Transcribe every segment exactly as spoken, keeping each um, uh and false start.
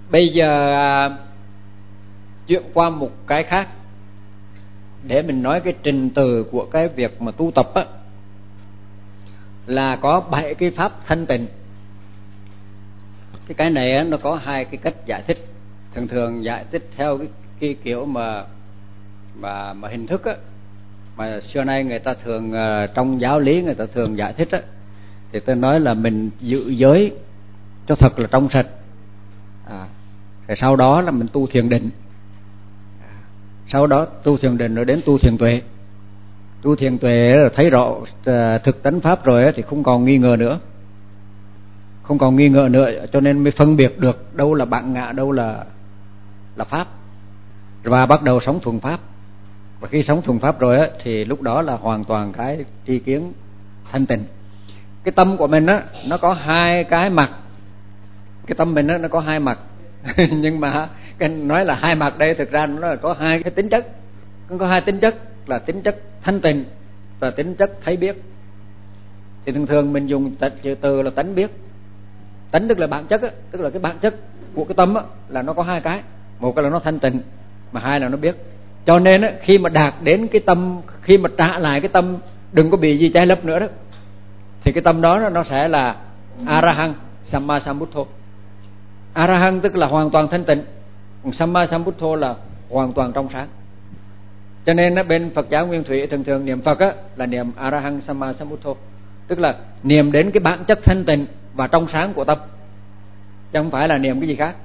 Bây giờ à, chuyển qua một cái khác để mình nói cái trình tự của cái việc mà tu tập á, là có bảy cái pháp thanh tịnh. Cái cái này á, nó có hai cái cách giải thích. Thường thường giải thích theo cái, cái kiểu mà mà mà hình thức á, mà xưa nay người ta thường uh, trong giáo lý người ta thường giải thích á, thì tôi nói là mình giữ giới cho thật là trong sạch, à, rồi sau đó là mình tu thiền định, à, sau đó tu thiền định rồi đến tu thiền tuệ. Tu thiền tuệ là thấy rõ uh, thực tánh pháp rồi á, thì không còn nghi ngờ nữa, không còn nghi ngờ nữa, cho nên mới phân biệt được đâu là bản ngã, đâu là là pháp, và bắt đầu sống thuần pháp. Và khi sống thuần pháp rồi á, thì lúc đó là hoàn toàn cái tri kiến thanh tịnh. Cái tâm của mình á, nó có hai cái mặt. Cái tâm mình á, nó có hai mặt nhưng mà cái nói là hai mặt đây, thực ra nó là có hai cái tính chất. Nó có hai tính chất là tính chất thanh tịnh và tính chất thấy biết. Thì thường thường mình dùng chữ từ là tánh biết. Tánh tức là bản chất á, tức là cái bản chất của cái tâm á, là nó có hai cái. Một cái là nó thanh tịnh, mà hai là nó biết. Cho nên á, khi mà đạt đến cái tâm, khi mà trả lại cái tâm đừng có bị gì che lấp nữa đó, thì cái tâm đó nó sẽ là A-ra-hăng Samma Sambuddho. A-ra-hăng tức là hoàn toàn thanh tịnh, còn Samma Sambuddho là hoàn toàn trong sáng. Cho nên á, bên Phật giáo Nguyên Thủy thường thường niệm Phật á, là niệm A-ra-hăng Samma Sambuddho, tức là niệm đến cái bản chất thanh tịnh và trong sáng của tâm, chứ không phải là niệm cái gì khác.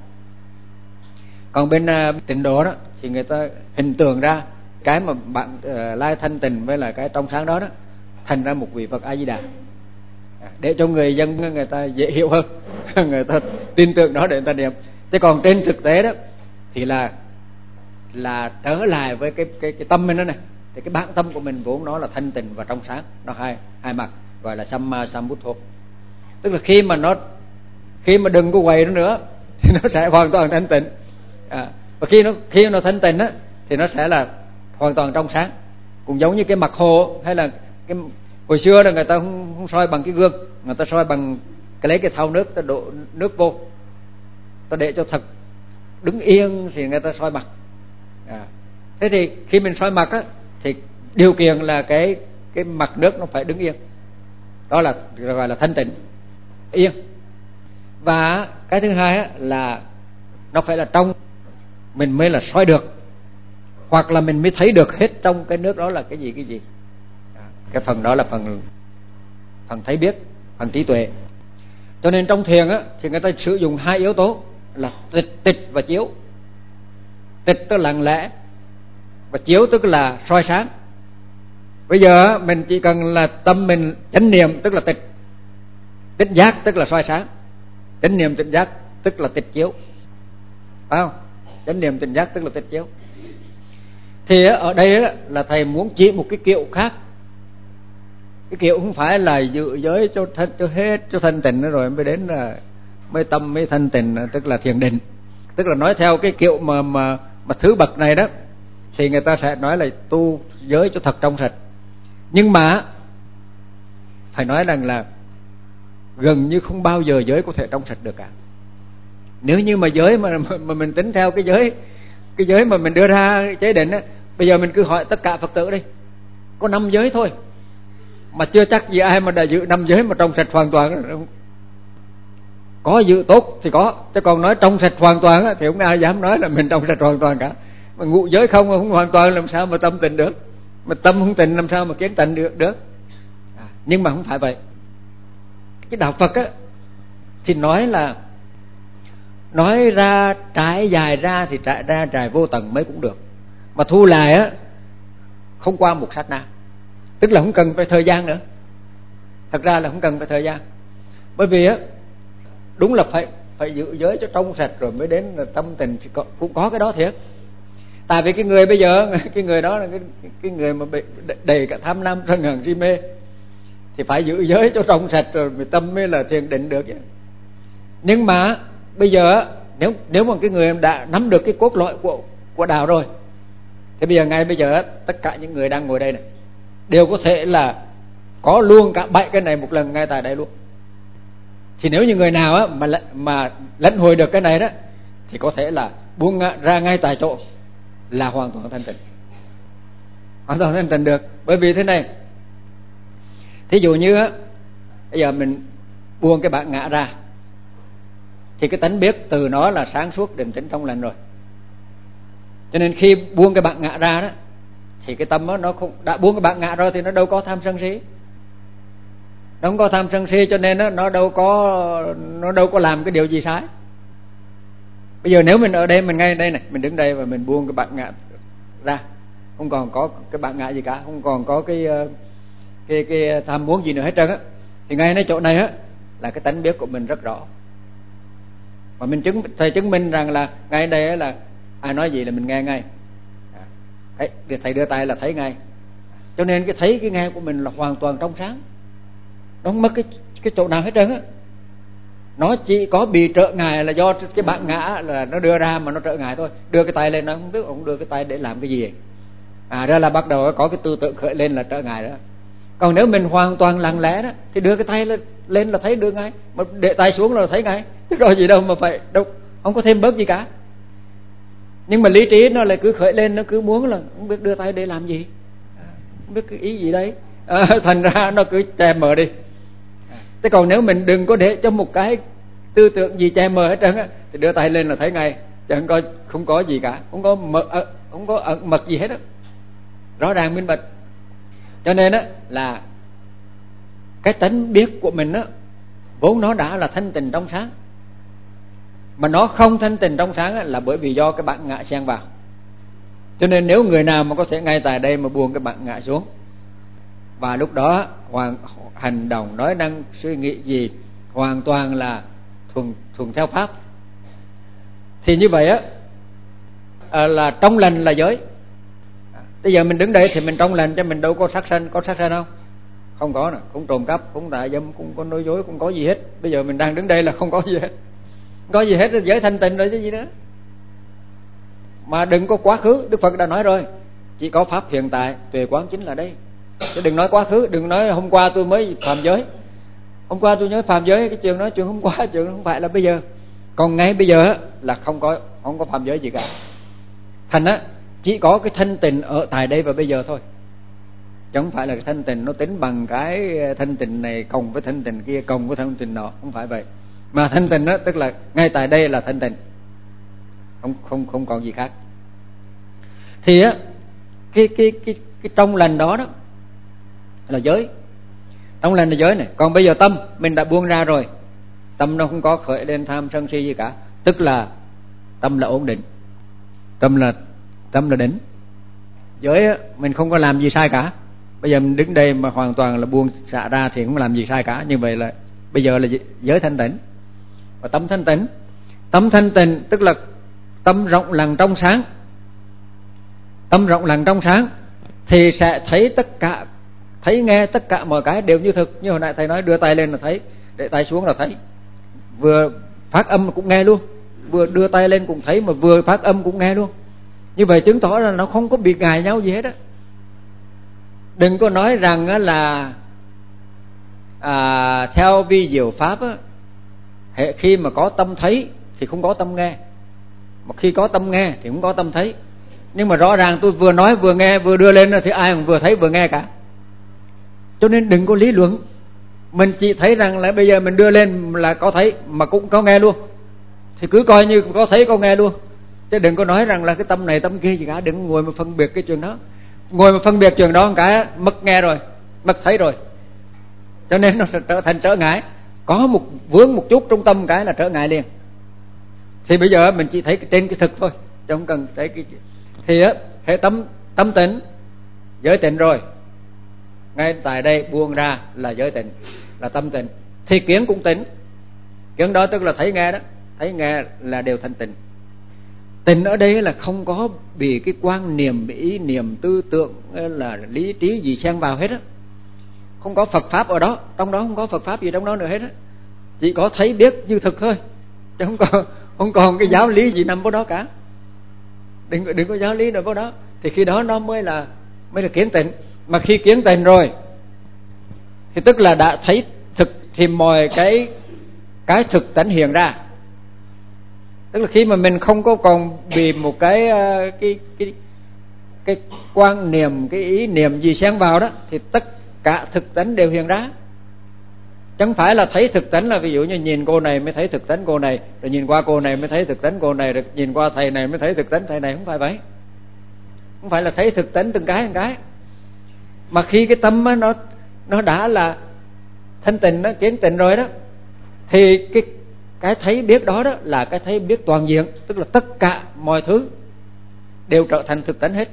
Còn bên uh, tịnh độ đó thì người ta hình tượng ra cái mà bạn uh, lai thanh tịnh với là cái trong sáng đó đó thành ra một vị Phật A Di Đà, để cho người dân người ta dễ hiểu hơn người ta tin tưởng đó để người ta niệm. Chứ còn trên thực tế đó thì là là trở lại với cái cái cái tâm mình đó này, thì cái bản tâm của mình vốn nó là thanh tịnh và trong sáng, nó hai hai mặt, gọi là Samma Sambuddho. Tức là khi mà nó khi mà đừng có quậy nó nữa thì nó sẽ hoàn toàn thanh tịnh, à, và khi nó khi nó thanh tịnh á thì nó sẽ là hoàn toàn trong sáng. Cũng giống như cái mặt hồ, hay là cái hồi xưa là người ta không, không soi bằng cái gương, người ta soi bằng cái lấy cái thau nước, ta đổ nước vô, ta để cho thật đứng yên thì người ta soi mặt. À, thế thì khi mình soi mặt á thì điều kiện là cái cái mặt nước nó phải đứng yên, đó là gọi là thanh tịnh, yên. Và cái thứ hai á, là nó phải là trong, mình mới là soi được, hoặc là mình mới thấy được hết trong cái nước đó là cái gì cái gì. À, cái phần đó là phần phần thấy biết, phần trí tuệ. Cho nên trong thiền á thì người ta sử dụng hai yếu tố là tịch tịch và chiếu. Tịch tức là lặng lẽ, và chiếu tức là soi sáng. Bây giờ mình chỉ cần là tâm mình chánh niệm tức là tịch, tịch giác tức là soi sáng, chánh niệm tịch giác tức là tịch chiếu, phải không? Chánh niệm tịch giác tức là tịch chiếu. Thì ở đây là thầy muốn chỉ một cái kiểu khác. Cái kiểu không phải là giữ giới cho thân, cho hết cho thanh tịnh rồi mới đến là mới tâm mới thanh tịnh, tức là thiền định. Tức là nói theo cái kiểu mà mà mà thứ bậc này đó thì người ta sẽ nói là tu giới cho thật trong sạch. Nhưng mà phải nói rằng là gần như không bao giờ giới có thể trong sạch được cả. Nếu như mà giới mà, mà mình tính theo cái giới cái giới mà mình đưa ra chế định á, bây giờ mình cứ hỏi tất cả Phật tử đi, có năm giới thôi mà chưa chắc gì ai mà đã giữ năm giới mà trong sạch hoàn toàn. Có giữ tốt thì có, chứ còn nói trong sạch hoàn toàn á, thì không ai dám nói là mình trong sạch hoàn toàn cả. Mà ngụ giới không không hoàn toàn làm sao mà tâm tịnh được, mà tâm không tịnh làm sao mà kiến tịnh được được. À, nhưng mà không phải vậy. Cái đạo Phật á thì nói là nói ra trải dài ra thì trải ra trải vô tận mấy cũng được, mà thu lại á không qua một sát na, tức là không cần phải thời gian nữa. Thật ra là không cần phải thời gian, bởi vì á đúng là phải phải giữ giới cho trong sạch rồi mới đến là tâm tình thì có, cũng có cái đó thiệt. Tại vì cái người bây giờ cái người đó là cái cái người mà bị đầy cả tham lam sân hận si mê thì phải giữ giới cho trong sạch rồi mới tâm mới là thiền định được vậy. Nhưng mà bây giờ nếu nếu mà cái người đã nắm được cái cốt lõi của của đạo rồi thì bây giờ ngay bây giờ tất cả những người đang ngồi đây này đều có thể là có luôn cả bảy cái này một lần ngay tại đây luôn. Thì nếu như người nào á mà mà lãnh hội được cái này đó thì có thể là buông ra ngay tại chỗ là hoàn toàn thanh tịnh, hoàn toàn thanh tịnh được. Bởi vì thế này, thí dụ như á, bây giờ mình buông cái bản ngã ra thì cái tánh biết từ nó là sáng suốt, định tĩnh, trong lành rồi. Cho nên khi buông cái bản ngã ra đó thì cái tâm đó, nó không, đã buông cái bản ngã rồi thì nó đâu có tham sân si, nó không có tham sân si, cho nên đó, nó đâu có nó đâu có làm cái điều gì sai. Bây giờ nếu mình ở đây, mình ngay đây này, mình đứng đây và mình buông cái bản ngã ra, không còn có cái bản ngã gì cả, không còn có cái cái cái tham muốn gì nữa hết trơn á, thì ngayในchỗ này á là cái tánh biết của mình rất rõ. Và mình chứng thầy chứng minh rằng là ngay đây là ai nói gì là mình nghe ngay, thấy thầy đưa tay là thấy ngay. Cho nên cái thấy cái nghe của mình là hoàn toàn trong sáng, nó không mất cái cái chỗ nào hết trơn á. Nó chỉ có bị trở ngại là do cái bản ngã là nó đưa ra mà nó trở ngại thôi. Đưa cái tay lên, nó không biết ông đưa cái tay để làm cái gì vậy. À ra là bắt đầu có cái tư tưởng khởi lên là trở ngại đó. Còn nếu mình hoàn toàn lặng lẽ đó thì đưa cái tay lên, lên là thấy được ngay, mà để tay xuống là thấy ngay, chứ có gì đâu mà phải đâu, không có thêm bớt gì cả. Nhưng mà lý trí nó lại cứ khởi lên, nó cứ muốn là không biết đưa tay để làm gì, không biết cái ý gì đấy, à, thành ra nó cứ che mờ đi. Thế còn nếu mình đừng có để cho một cái tư tưởng gì che mờ hết trơn á, thì đưa tay lên là thấy ngay, chẳng có không có gì cả, không có mật, không có ẩn mật gì hết á, rõ ràng minh bạch. Cho nên á là cái tánh biết của mình á vốn nó đã là thanh tịnh trong sáng, mà nó không thanh tịnh trong sáng á, là bởi vì do cái bản ngã xen vào. Cho nên nếu người nào mà có thể ngay tại đây mà buông cái bản ngã xuống, và lúc đó hoàn hành động, nói năng, suy nghĩ gì hoàn toàn là thuần thuần theo pháp, thì như vậy á à, là trong lành là giới. Bây giờ mình đứng đây thì mình trong lành, cho mình đâu có sát sanh, có sát sanh không? Không có nè, cũng trộm cắp, cũng tà dâm, cũng có nói dối, cũng có gì hết. Bây giờ mình đang đứng đây là không có gì hết, không có gì hết, giới thanh tịnh rồi chứ gì nữa. Mà đừng có quá khứ, Đức Phật đã nói rồi, chỉ có pháp hiện tại, tuệ quán chính là đây. Chứ đừng nói quá khứ, đừng nói hôm qua tôi mới phạm giới, hôm qua tôi nhớ phạm giới, cái chuyện nói chuyện hôm qua, chuyện không phải là bây giờ. Còn ngay bây giờ là không có không có phạm giới gì cả. Thành á chỉ có cái thanh tịnh ở tại đây và bây giờ thôi, chứ không phải là cái thanh tịnh nó tính bằng cái thanh tịnh này cộng với thanh tịnh kia cộng với thanh tịnh nọ, không phải vậy. Mà thanh tịnh đó tức là ngay tại đây là thanh tịnh, không không không còn gì khác. Thì á cái cái cái cái trong lành đó đó là giới, trong lành là giới này. Còn bây giờ tâm mình đã buông ra rồi, tâm nó không có khởi lên tham sân si gì cả, tức là tâm là ổn định, tâm là tâm là đỉnh. Giới á, mình không có làm gì sai cả. Bây giờ mình đứng đây mà hoàn toàn là buông xả ra thì không làm gì sai cả. Như vậy là bây giờ là giới thanh tịnh và tâm thanh tịnh. Tâm thanh tịnh tức là tâm rộng lặng trong sáng. Tâm rộng lặng trong sáng thì sẽ thấy tất cả, thấy nghe tất cả mọi cái đều như thực. Như hồi nãy thầy nói, đưa tay lên là thấy, để tay xuống là thấy, vừa phát âm cũng nghe luôn, vừa đưa tay lên cũng thấy, mà vừa phát âm cũng nghe luôn. Như vậy chứng tỏ là nó không có biệt ngại nhau gì hết á. Đừng có nói rằng là à, theo vi diệu pháp á, khi mà có tâm thấy thì không có tâm nghe, mà khi có tâm nghe thì không có tâm thấy. Nhưng mà rõ ràng tôi vừa nói vừa nghe vừa đưa lên thì ai cũng vừa thấy vừa nghe cả. Cho nên đừng có lý luận. Mình chỉ thấy rằng là bây giờ mình đưa lên là có thấy mà cũng có nghe luôn, thì cứ coi như có thấy có nghe luôn. Chứ đừng có nói rằng là cái tâm này tâm kia gì cả. Đừng ngồi mà phân biệt cái chuyện đó. Ngồi mà phân biệt chuyện đó một cái mất nghe rồi, mất thấy rồi, cho nên nó sẽ trở thành trở ngại. Có một vướng một chút trong tâm cái là trở ngại liền. Thì bây giờ mình chỉ thấy trên cái thực thôi, chứ không cần thấy cái. Thì á, hệ tâm tâm tịnh, giới tịnh rồi, ngay tại đây buông ra là giới tịnh, là tâm tịnh. Thì kiến cũng tịnh. Kiến đó tức là thấy nghe đó, thấy nghe là đều thanh tịnh. Tịnh ở đây là không có bị cái quan niệm, bị ý niệm, tư tưởng là lý trí gì xen vào hết á. Không có Phật pháp ở đó, trong đó không có Phật pháp gì trong đó nữa hết á. Chỉ có thấy biết như thực thôi, chứ không còn không còn cái giáo lý gì nằm vào đó cả. Đừng đừng có giáo lý nào vào đó, thì khi đó nó mới là mới là kiến tịnh. Mà khi kiến tịnh rồi thì tức là đã thấy thực, thì mọi cái cái thực tánh hiện ra Tức là khi mà mình không có còn bị một cái cái cái cái quan niệm, cái ý niệm gì xen vào đó, thì tất cả thực tánh đều hiện ra. Chẳng phải là thấy thực tánh là ví dụ như nhìn cô này mới thấy thực tánh cô này, rồi nhìn qua cô này mới thấy thực tánh cô này, rồi nhìn qua thầy này mới thấy thực tánh thầy này. Không phải vậy. Không phải là thấy thực tánh từng cái từng cái. Mà khi cái tâm đó, nó nó đã là thanh tịnh đó, kiến tịnh rồi đó, thì cái cái thấy biết đó đó là cái thấy biết toàn diện. Tức là tất cả mọi thứ đều trở thành thực tánh hết.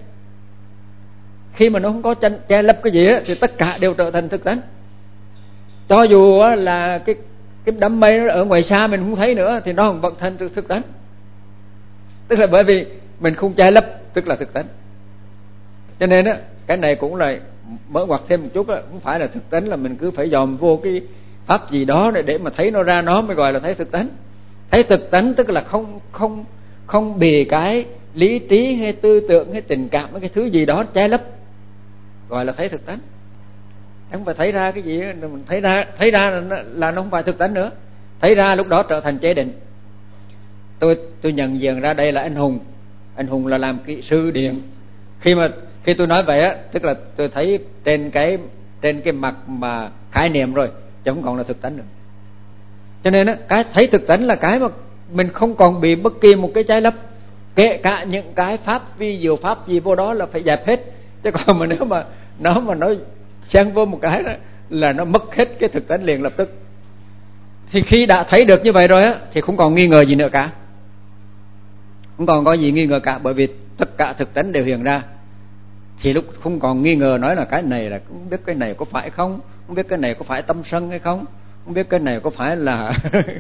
Khi mà nó không có che lấp cái gì đó, thì tất cả đều trở thành thực tánh. Cho dù là cái cái đám mây nó ở ngoài xa mình không thấy nữa, thì nó vẫn thành thực tánh. Tức là bởi vì mình không che lấp, tức là thực tánh. Cho nên á, cái này cũng là mở ngoặt thêm một chút đó, không phải là thực tánh là mình cứ phải dòm vô cái pháp gì đó để để mà thấy nó ra, nó mới gọi là thấy thực tánh. Thấy thực tánh tức là không không không bị cái lý trí hay tư tưởng hay tình cảm hay cái thứ gì đó che lấp, gọi là thấy thực tánh. Không phải thấy ra cái gì, mình thấy ra thấy ra là nó, là nó không phải thực tánh nữa. Thấy ra lúc đó trở thành chế định. Tôi tôi nhận diện ra đây là anh Hùng. Anh Hùng là làm kỹ sư điện. Khi mà khi tôi nói vậy á, tức là tôi thấy trên cái trên cái mặt mà khái niệm rồi, chứ không còn là thực tánh nữa. Cho nên á, cái thấy thực tánh là cái mà mình không còn bị bất kỳ một cái trái lấp, kể cả những cái pháp vi diệu pháp gì vô đó là phải dẹp hết. Chứ còn mà nếu mà nó mà nó xen vô một cái đó là nó mất hết cái thực tánh liền lập tức. Thì khi đã thấy được như vậy rồi á, thì không còn nghi ngờ gì nữa cả, không còn có gì nghi ngờ cả, bởi vì tất cả thực tánh đều hiện ra. Thì lúc không còn nghi ngờ nói là cái này là không biết cái này có phải không, không biết cái này có phải tâm sân hay không, không biết cái này có phải là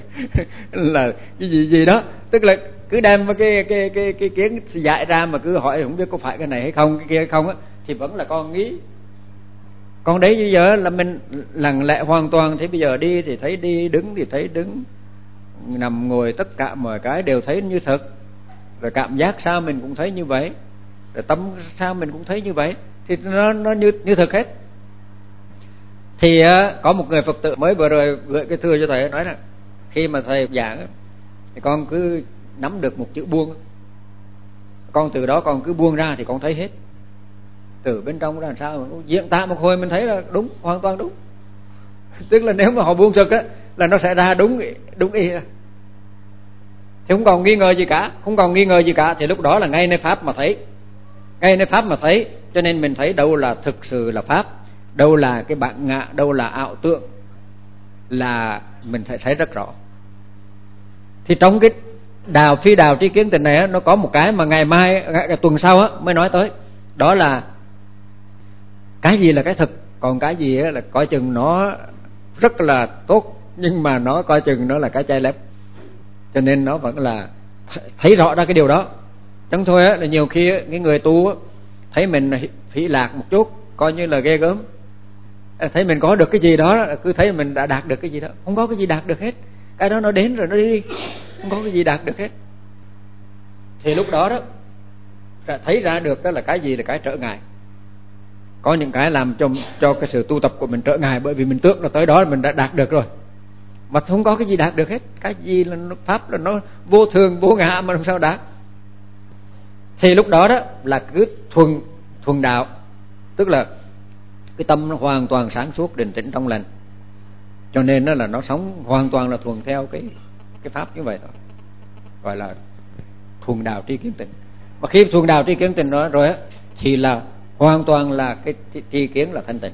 là cái gì gì đó. Tức là cứ đem cái cái cái cái kiến dạy ra mà cứ hỏi không biết có phải cái này hay không, cái kia hay không á, thì vẫn là con nghĩ. Còn đấy bây giờ là mình lặng lẽ hoàn toàn. Thì bây giờ đi thì thấy đi, đứng thì thấy đứng, nằm ngồi tất cả mọi cái đều thấy như thật. Rồi cảm giác sao mình cũng thấy như vậy, rồi tâm sao mình cũng thấy như vậy, thì nó nó như như thật hết. Thì có một người Phật tử mới vừa rồi gửi cái thư cho thầy, nói là khi mà thầy giảng thì con cứ nắm được một chữ buông, con từ đó con cứ buông ra thì con thấy hết. Từ bên trong ra làm sao mà diễn tả một hồi mình thấy là đúng, hoàn toàn đúng. Tức là nếu mà họ buông sực á là nó sẽ ra đúng đúng y, thì không còn nghi ngờ gì cả, không còn nghi ngờ gì cả. Thì lúc đó là ngay nơi pháp mà thấy, ngay nơi pháp mà thấy. Cho nên mình thấy đâu là thực sự là pháp, đâu là cái bản ngã, đâu là ảo tượng, là mình phải thấy rất rõ. Thì trong cái đào phi đào tri kiến tình này á, nó có một cái mà ngày mai ngày, tuần sau á mới nói tới, đó là cái gì là cái thực, còn cái gì á là coi chừng nó rất là tốt, nhưng mà nó coi chừng nó là cái chai lép. Cho nên nó vẫn là thấy rõ ra cái điều đó. Chẳng thôi á, là nhiều khi á, cái người tu á, thấy mình phỉ lạc một chút coi như là ghê gớm, thấy mình có được cái gì đó, cứ thấy mình đã đạt được cái gì đó. Không có cái gì đạt được hết, cái đó nó đến rồi nó đi, không có cái gì đạt được hết. Thì lúc đó đó thấy ra được đó là cái gì là cái trở ngại. Có những cái làm cho cho cái sự tu tập của mình trở ngại, bởi vì mình tưởng là tới đó mình đã đạt được rồi, mà không có cái gì đạt được hết. Cái gì là nó, pháp là nó vô thường vô ngã mà làm sao đạt. Thì lúc đó đó là cứ thuần thuần đạo, tức là cái tâm nó hoàn toàn sáng suốt, định tĩnh trong lành. Cho nên đó là nó sống hoàn toàn là thuần theo cái cái pháp như vậy thôi, gọi là thuần đạo tri kiến tịnh. Mà khi thuần đạo tri kiến tịnh đó rồi á, thì là hoàn toàn là cái tri kiến là thanh tịnh.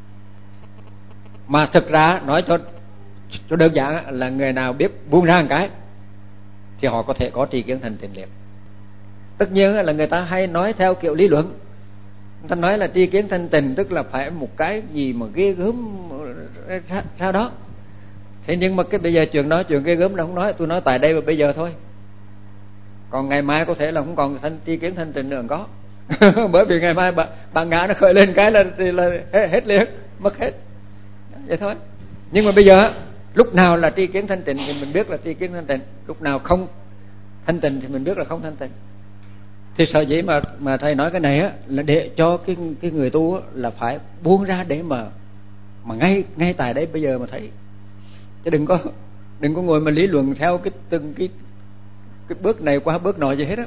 Mà thực ra nói cho cho đơn giản là người nào biết buông ra một cái thì họ có thể có tri kiến thanh tịnh liền. Tất nhiên là người ta hay nói theo kiểu lý luận, người ta nói là tri kiến thanh tịnh tức là phải một cái gì mà ghê gớm sao đó. Thế nhưng mà cái bây giờ chuyện đó, chuyện ghê gớm là không nói, tôi nói tại đây và bây giờ thôi. Còn ngày mai có thể là không còn thanh tri kiến thanh tịnh nữa, có. Bởi vì ngày mai bạn, bạn ngã nó khởi lên cái là, thì là hết, hết liền, mất hết. Vậy thôi. Nhưng mà bây giờ lúc nào là tri kiến thanh tịnh thì mình biết là tri kiến thanh tịnh, lúc nào không thanh tịnh thì mình biết là không thanh tịnh. Thì sở dĩ mà mà thầy nói cái này á là để cho cái cái người tu á, là phải buông ra để mà mà ngay ngay tại đấy bây giờ mà thấy, chứ đừng có đừng có ngồi mà lý luận theo cái từng cái cái bước này qua bước nọ gì hết á.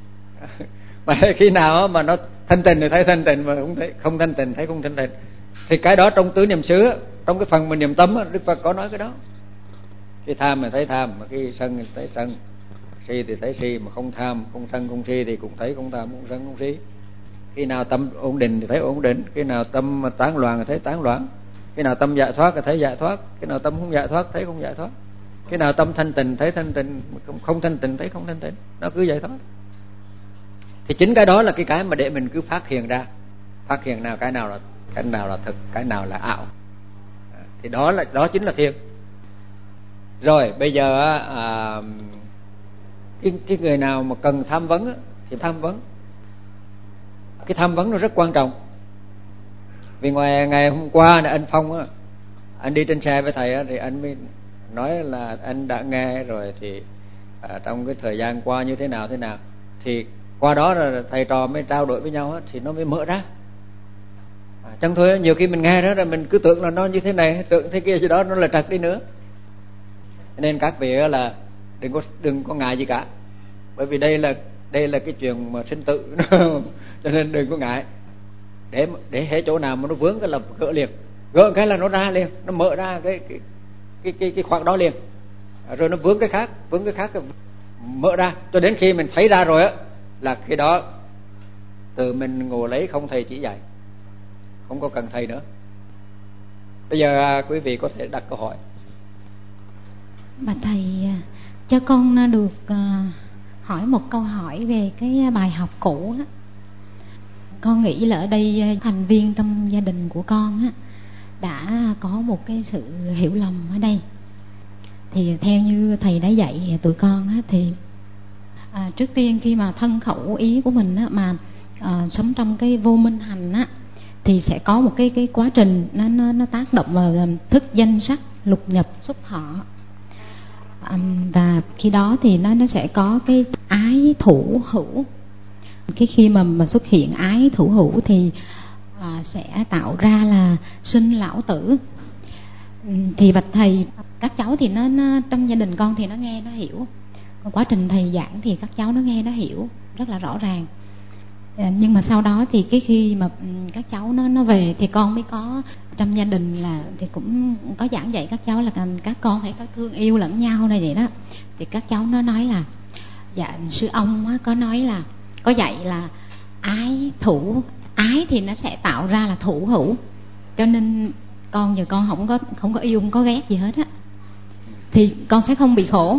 Mà khi nào mà nó thanh tịnh thì thấy thanh tịnh, mà không thấy không thanh tịnh thấy không thanh tịnh. Thì cái đó trong tứ niệm xứ, trong cái phần mình niệm tâm á, Đức Phật có nói cái đó. Khi tham thì thấy tham, mà khi sân thì thấy sân, si thì thấy si, mà không tham, không sân, không si thì cũng thấy không tham, không sân, không si. Khi nào tâm ổn định thì thấy ổn định, khi nào tâm tán loạn thì thấy tán loạn, khi nào tâm giải thoát thì thấy giải thoát, khi nào tâm không giải thoát thấy không giải thoát, khi nào tâm thanh tịnh thấy thanh tịnh, không thanh tịnh thấy không thanh tịnh. Nó cứ giải thoát. Thì chính cái đó là cái cái mà để mình cứ phát hiện ra, phát hiện nào cái nào là cái nào là thực, cái nào là ảo. Thì đó là đó chính là thiền. Rồi bây giờ à, cái, cái người nào mà cần tham vấn á, thì tham vấn. Cái tham vấn nó rất quan trọng. Vì ngoài ngày hôm qua là anh Phong á, anh đi trên xe với thầy á, thì anh mới nói là anh đã nghe rồi, thì à, trong cái thời gian qua như thế nào thế nào, thì qua đó là thầy trò mới trao đổi với nhau á, thì nó mới mở ra. À, chẳng thôi nhiều khi mình nghe đó rồi mình cứ tưởng là nó như thế này, tưởng thế kia gì đó, nó là trật đi nữa. Nên các vị là đừng có đừng có ngại gì cả, bởi vì đây là đây là cái chuyện mà sinh tử cho nên đừng có ngại. Để để hết chỗ nào mà nó vướng cái là gỡ liền, gỡ cái là nó ra liền, nó mở ra cái cái cái cái, cái khoảng đó liền, rồi nó vướng cái khác, vướng cái khác mở ra, cho đến khi mình thấy ra rồi á, là khi đó tự mình ngồi lấy, không thầy chỉ dạy, không có cần thầy nữa. Bây giờ quý vị có thể đặt câu hỏi. Bà thầy, cho con được hỏi một câu hỏi về cái bài học cũ á. Con nghĩ là ở đây thành viên trong gia đình của con á đã có một cái sự hiểu lầm ở đây. Thì theo như thầy đã dạy tụi con á, thì à, trước tiên khi mà thân khẩu ý của mình á, mà à, sống trong cái vô minh hành á, thì sẽ có một cái cái quá trình nó nó nó tác động vào thức danh sắc lục nhập xúc thọ. À, và khi đó thì nó nó sẽ có cái ái thủ hữu. Cái khi mà mà xuất hiện ái thủ hữu thì à, sẽ tạo ra là sinh lão tử. Thì bạch thầy, các cháu thì nó, nó trong gia đình con thì nó nghe nó hiểu, quá trình thầy giảng thì các cháu nó nghe nó hiểu rất là rõ ràng. À, nhưng mà sau đó thì cái khi mà các cháu nó nó về thì con mới có trong gia đình là thì cũng có giảng dạy các cháu là các con phải có thương yêu lẫn nhau này vậy đó. Thì các cháu nó nói là dạ sư ông á, có nói là có dạy là ái thủ, ái thì nó sẽ tạo ra là thủ hữu, cho nên con giờ con không có không có yêu không có ghét gì hết á, thì con sẽ không bị khổ.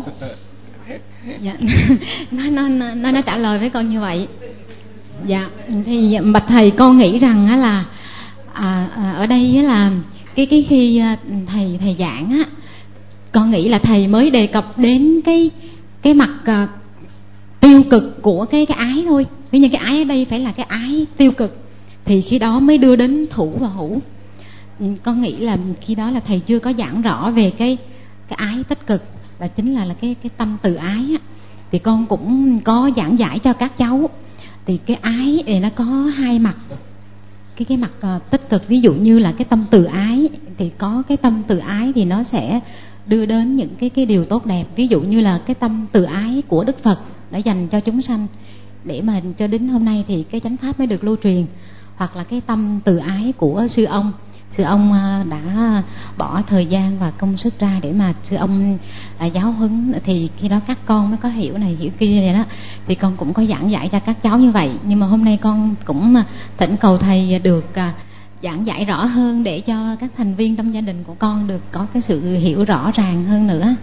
Dạ. nó, nó nó nó trả lời với con như vậy. Dạ, thì bạch thầy, con nghĩ rằng á là à, à, ở đây á là cái cái khi thầy thầy giảng á, con nghĩ là thầy mới đề cập đến cái cái mặt uh, tiêu cực của cái cái ái thôi. Ví như cái ái ở đây phải là cái ái tiêu cực, thì khi đó mới đưa đến thủ và hữu. Con nghĩ là khi đó là thầy chưa có giảng rõ về cái cái ái tích cực, là chính là là cái cái tâm từ ái á. Thì con cũng có giảng giải cho các cháu. Thì cái ái thì nó có hai mặt. Cái cái mặt uh, tích cực, ví dụ như là cái tâm từ ái, thì có cái tâm từ ái thì nó sẽ đưa đến những cái cái điều tốt đẹp. Ví dụ như là cái tâm từ ái của Đức Phật đã dành cho chúng sanh, để mà cho đến hôm nay thì cái chánh pháp mới được lưu truyền. Hoặc là cái tâm từ ái của sư ông, sư ông đã bỏ thời gian và công sức ra để mà sư ông đã giáo huấn, thì khi đó các con mới có hiểu này hiểu kia vậy đó. Thì con cũng có giảng dạy cho các cháu như vậy. Nhưng mà hôm nay con cũng thỉnh cầu thầy được giảng giải rõ hơn, để cho các thành viên trong gia đình của con được có cái sự hiểu rõ ràng hơn nữa.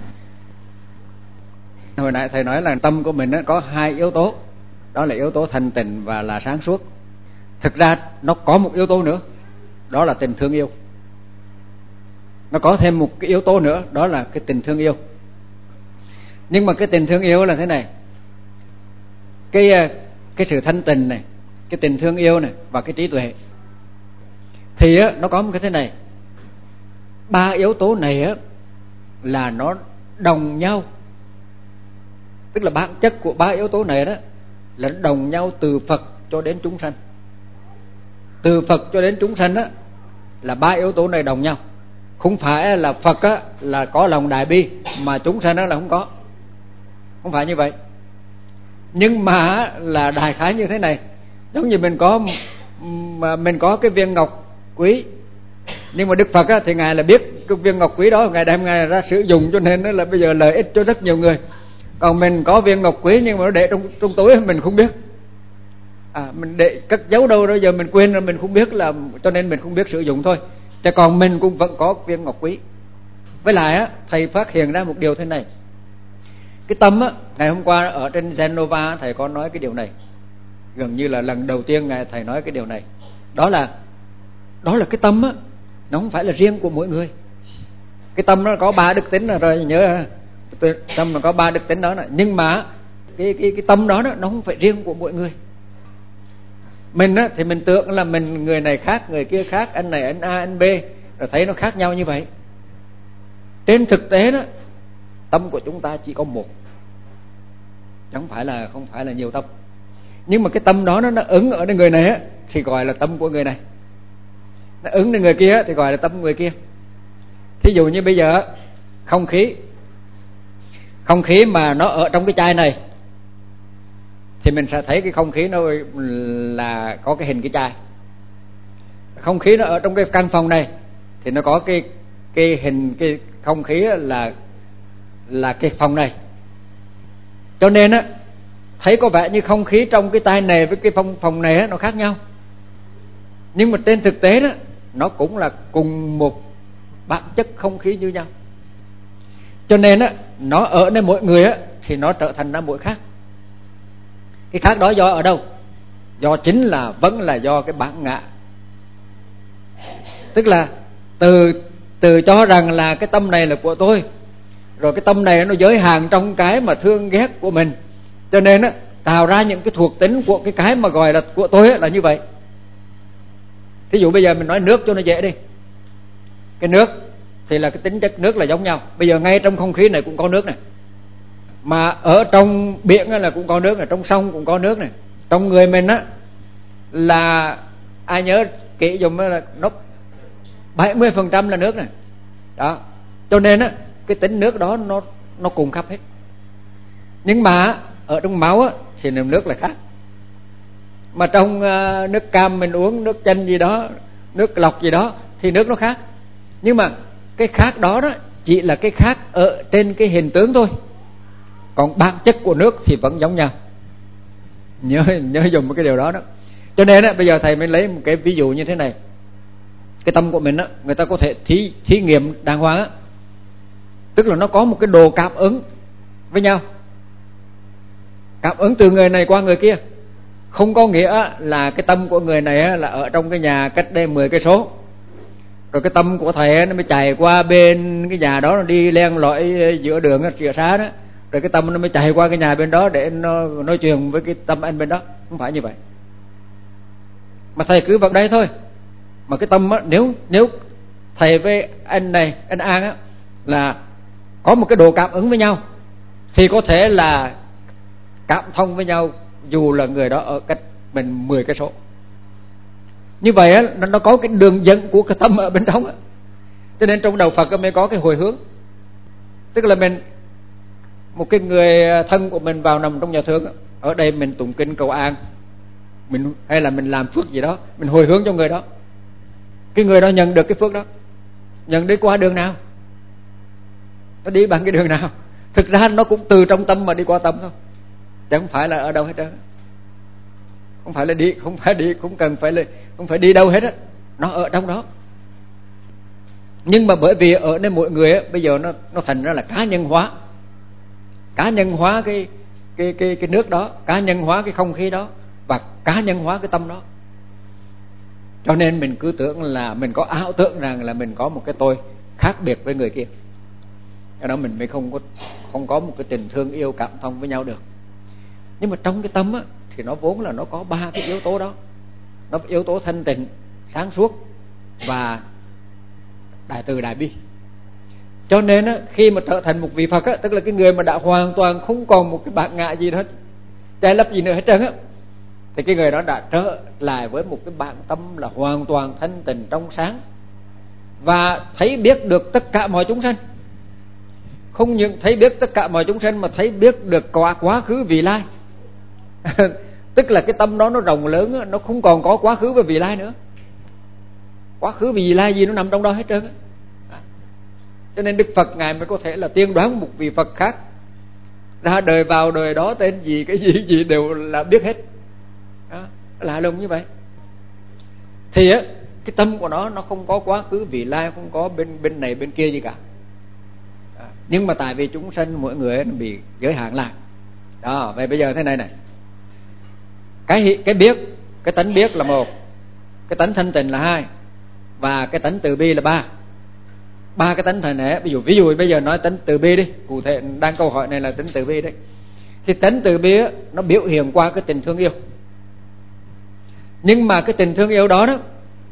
Hồi nãy thầy nói là tâm của mình có hai yếu tố, đó là yếu tố thanh tịnh và là sáng suốt. Thực ra nó có một yếu tố nữa, đó là tình thương yêu. Nó có thêm một cái yếu tố nữa, đó là cái tình thương yêu. Nhưng mà cái tình thương yêu là thế này, cái cái sự thanh tịnh này, cái tình thương yêu này và cái trí tuệ, thì á, nó có một cái thế này, ba yếu tố này á, là nó đồng nhau. Tức là bản chất của ba yếu tố này đó là đồng nhau từ Phật cho đến chúng sanh. Từ Phật cho đến chúng sanh á, là ba yếu tố này đồng nhau. Không phải là Phật á, là có lòng đại bi mà chúng sanh á, là không có. Không phải như vậy. Nhưng mà là đại khái như thế này, giống như mình có mà mình có cái viên ngọc quý, nhưng mà Đức Phật á, thì ngài là biết cái viên ngọc quý đó ngài đem ngài ra sử dụng, cho nên là bây giờ lợi ích cho rất nhiều người. Còn mình có viên ngọc quý nhưng mà nó để trong trong túi mình không biết, à, mình để cất giấu đâu đó giờ mình quên rồi mình không biết, là cho nên mình không biết sử dụng thôi. Chứ còn mình cũng vẫn có viên ngọc quý. Với lại á, thầy phát hiện ra một điều thế này, cái tâm á, ngày hôm qua ở trên Genova thầy có nói cái điều này, gần như là lần đầu tiên ngài thầy nói cái điều này, đó là đó là cái tâm á, nó không phải là riêng của mỗi người. Cái tâm nó có ba đức tính rồi, nhớ tâm nó có ba đức tính đó này. Nhưng mà cái cái cái tâm đó, đó nó không phải riêng của mỗi người. Mình á thì mình tưởng là mình người này khác người kia khác, anh này anh A anh B, rồi thấy nó khác nhau như vậy. Trên thực tế đó, tâm của chúng ta chỉ có một, chẳng phải là không phải là nhiều tâm. Nhưng mà cái tâm đó nó, nó ứng ở người này á thì gọi là tâm của người này, nó ứng đến người kia thì gọi là tâm người kia. Thí dụ như bây giờ không khí không khí mà nó ở trong cái chai này thì mình sẽ thấy cái không khí nó là có cái hình cái chai. Không khí nó ở trong cái căn phòng này thì nó có cái cái hình cái không khí là là cái phòng này. Cho nên á, thấy có vẻ như không khí trong cái chai này với cái phòng phòng này á, nó khác nhau. Nhưng mà trên thực tế đó, nó cũng là cùng một bản chất không khí như nhau. Cho nên á, nó ở nơi mỗi người á thì nó trở thành ra mỗi khác. Cái khác đó do ở đâu? Do chính là vẫn là do cái bản ngã. Tức là từ từ cho rằng là cái tâm này là của tôi, rồi cái tâm này nó giới hạn trong cái mà thương ghét của mình, cho nên á tạo ra những cái thuộc tính của cái cái mà gọi là của tôi á, là như vậy. Thí dụ bây giờ mình nói nước cho nó dễ đi. Cái nước thì là cái tính chất nước là giống nhau. Bây giờ ngay trong không khí này cũng có nước này, mà ở trong biển là cũng có nước này, trong sông cũng có nước này, trong người mình á là ai nhớ kỹ dùm là nó bảy mươi phần trăm là nước này đó. Cho nên á cái tính nước đó nó nó cùng khắp hết. Nhưng mà ở trong máu á thì nước là khác. Mà trong uh, nước cam mình uống, nước chanh gì đó, nước lọc gì đó thì nước nó khác. Nhưng mà cái khác đó đó chỉ là cái khác ở trên cái hình tướng thôi, còn bản chất của nước thì vẫn giống nhau. Nhớ nhớ dùng một cái điều đó đó. Cho nên á bây giờ thầy mới lấy một cái ví dụ như thế này. Cái tâm của mình á, người ta có thể thí thí nghiệm đàng hoàng á, tức là nó có một cái đồ cảm ứng với nhau, cảm ứng từ người này qua người kia. Không có nghĩa là cái tâm của người này là ở trong cái nhà cách đây mười cây số, rồi cái tâm của thầy nó mới chạy qua bên cái nhà đó, nó đi len lỏi giữa đường chữa xá đó, rồi cái tâm nó mới chạy qua cái nhà bên đó để nó nói chuyện với cái tâm anh bên đó. Không phải như vậy. Mà thầy cứ vào đây thôi. Mà cái tâm á, nếu nếu thầy với anh này, anh An á, là có một cái đồ cảm ứng với nhau thì có thể là cảm thông với nhau dù là người đó ở cách mình mười cây số. Như vậy á, nó có cái đường dẫn của cái tâm ở bên trong á. Cho nên trong đầu Phật mới có cái hồi hướng. Tức là mình, một cái người thân của mình vào nằm trong nhà thương á, ở đây mình tụng kinh cầu an, mình hay là mình làm phước gì đó, mình hồi hướng cho người đó, cái người đó nhận được cái phước đó. Nhận đi qua đường nào? Nó đi bằng cái đường nào? Thực ra nó cũng từ trong tâm mà đi qua tâm thôi, chứ không phải là ở đâu hết trơn. Không phải là đi, không phải đi, không cần phải là, không phải đi đâu hết á, nó ở trong đó. Nhưng mà bởi vì ở nơi mỗi người á, bây giờ nó nó thành ra là cá nhân hóa, cá nhân hóa cái cái cái cái nước đó, cá nhân hóa cái không khí đó, và cá nhân hóa cái tâm đó. Cho nên mình cứ tưởng là mình có ảo tưởng rằng là mình có một cái tôi khác biệt với người kia, cái đó mình mới không có không có một cái tình thương yêu cảm thông với nhau được. Nhưng mà trong cái tâm á, thì nó vốn là nó có ba cái yếu tố đó. Nó yếu tố thanh tịnh, sáng suốt và đại từ đại bi. Cho nên á, khi mà trở thành một vị Phật á, tức là cái người mà đã hoàn toàn không còn một cái bản ngã gì hết, che lấp gì nữa hết trơn á, thì cái người đó đã trở lại với một cái bản tâm là hoàn toàn thanh tịnh trong sáng, và thấy biết được tất cả mọi chúng sanh. Không những thấy biết tất cả mọi chúng sanh mà thấy biết được quá, quá khứ vị lai. Tức là cái tâm đó nó rộng lớn, nó không còn có quá khứ và vị lai nữa. Quá khứ vị lai gì nó nằm trong đó hết trơn. Cho nên Đức Phật Ngài mới có thể là tiên đoán một vị Phật khác ra đời vào đời đó tên gì, cái gì gì đều là biết hết. Đó, lạ lùng như vậy. Thì á, cái tâm của nó nó không có quá khứ vị lai, không có bên bên này bên kia gì cả. Đó. Nhưng mà tại vì chúng sanh mỗi người nó bị giới hạn lại. Đó, vậy bây giờ thế này này. Cái cái biết, cái tánh biết là một, cái tánh thanh tịnh là hai, và cái tánh từ bi là ba. Ba cái tánh thần này, ví dụ ví dụ bây giờ nói tánh từ bi đi, cụ thể đang câu hỏi này là tánh từ bi đấy. Thì tánh từ bi á, nó biểu hiện qua cái tình thương yêu. Nhưng mà cái tình thương yêu đó đó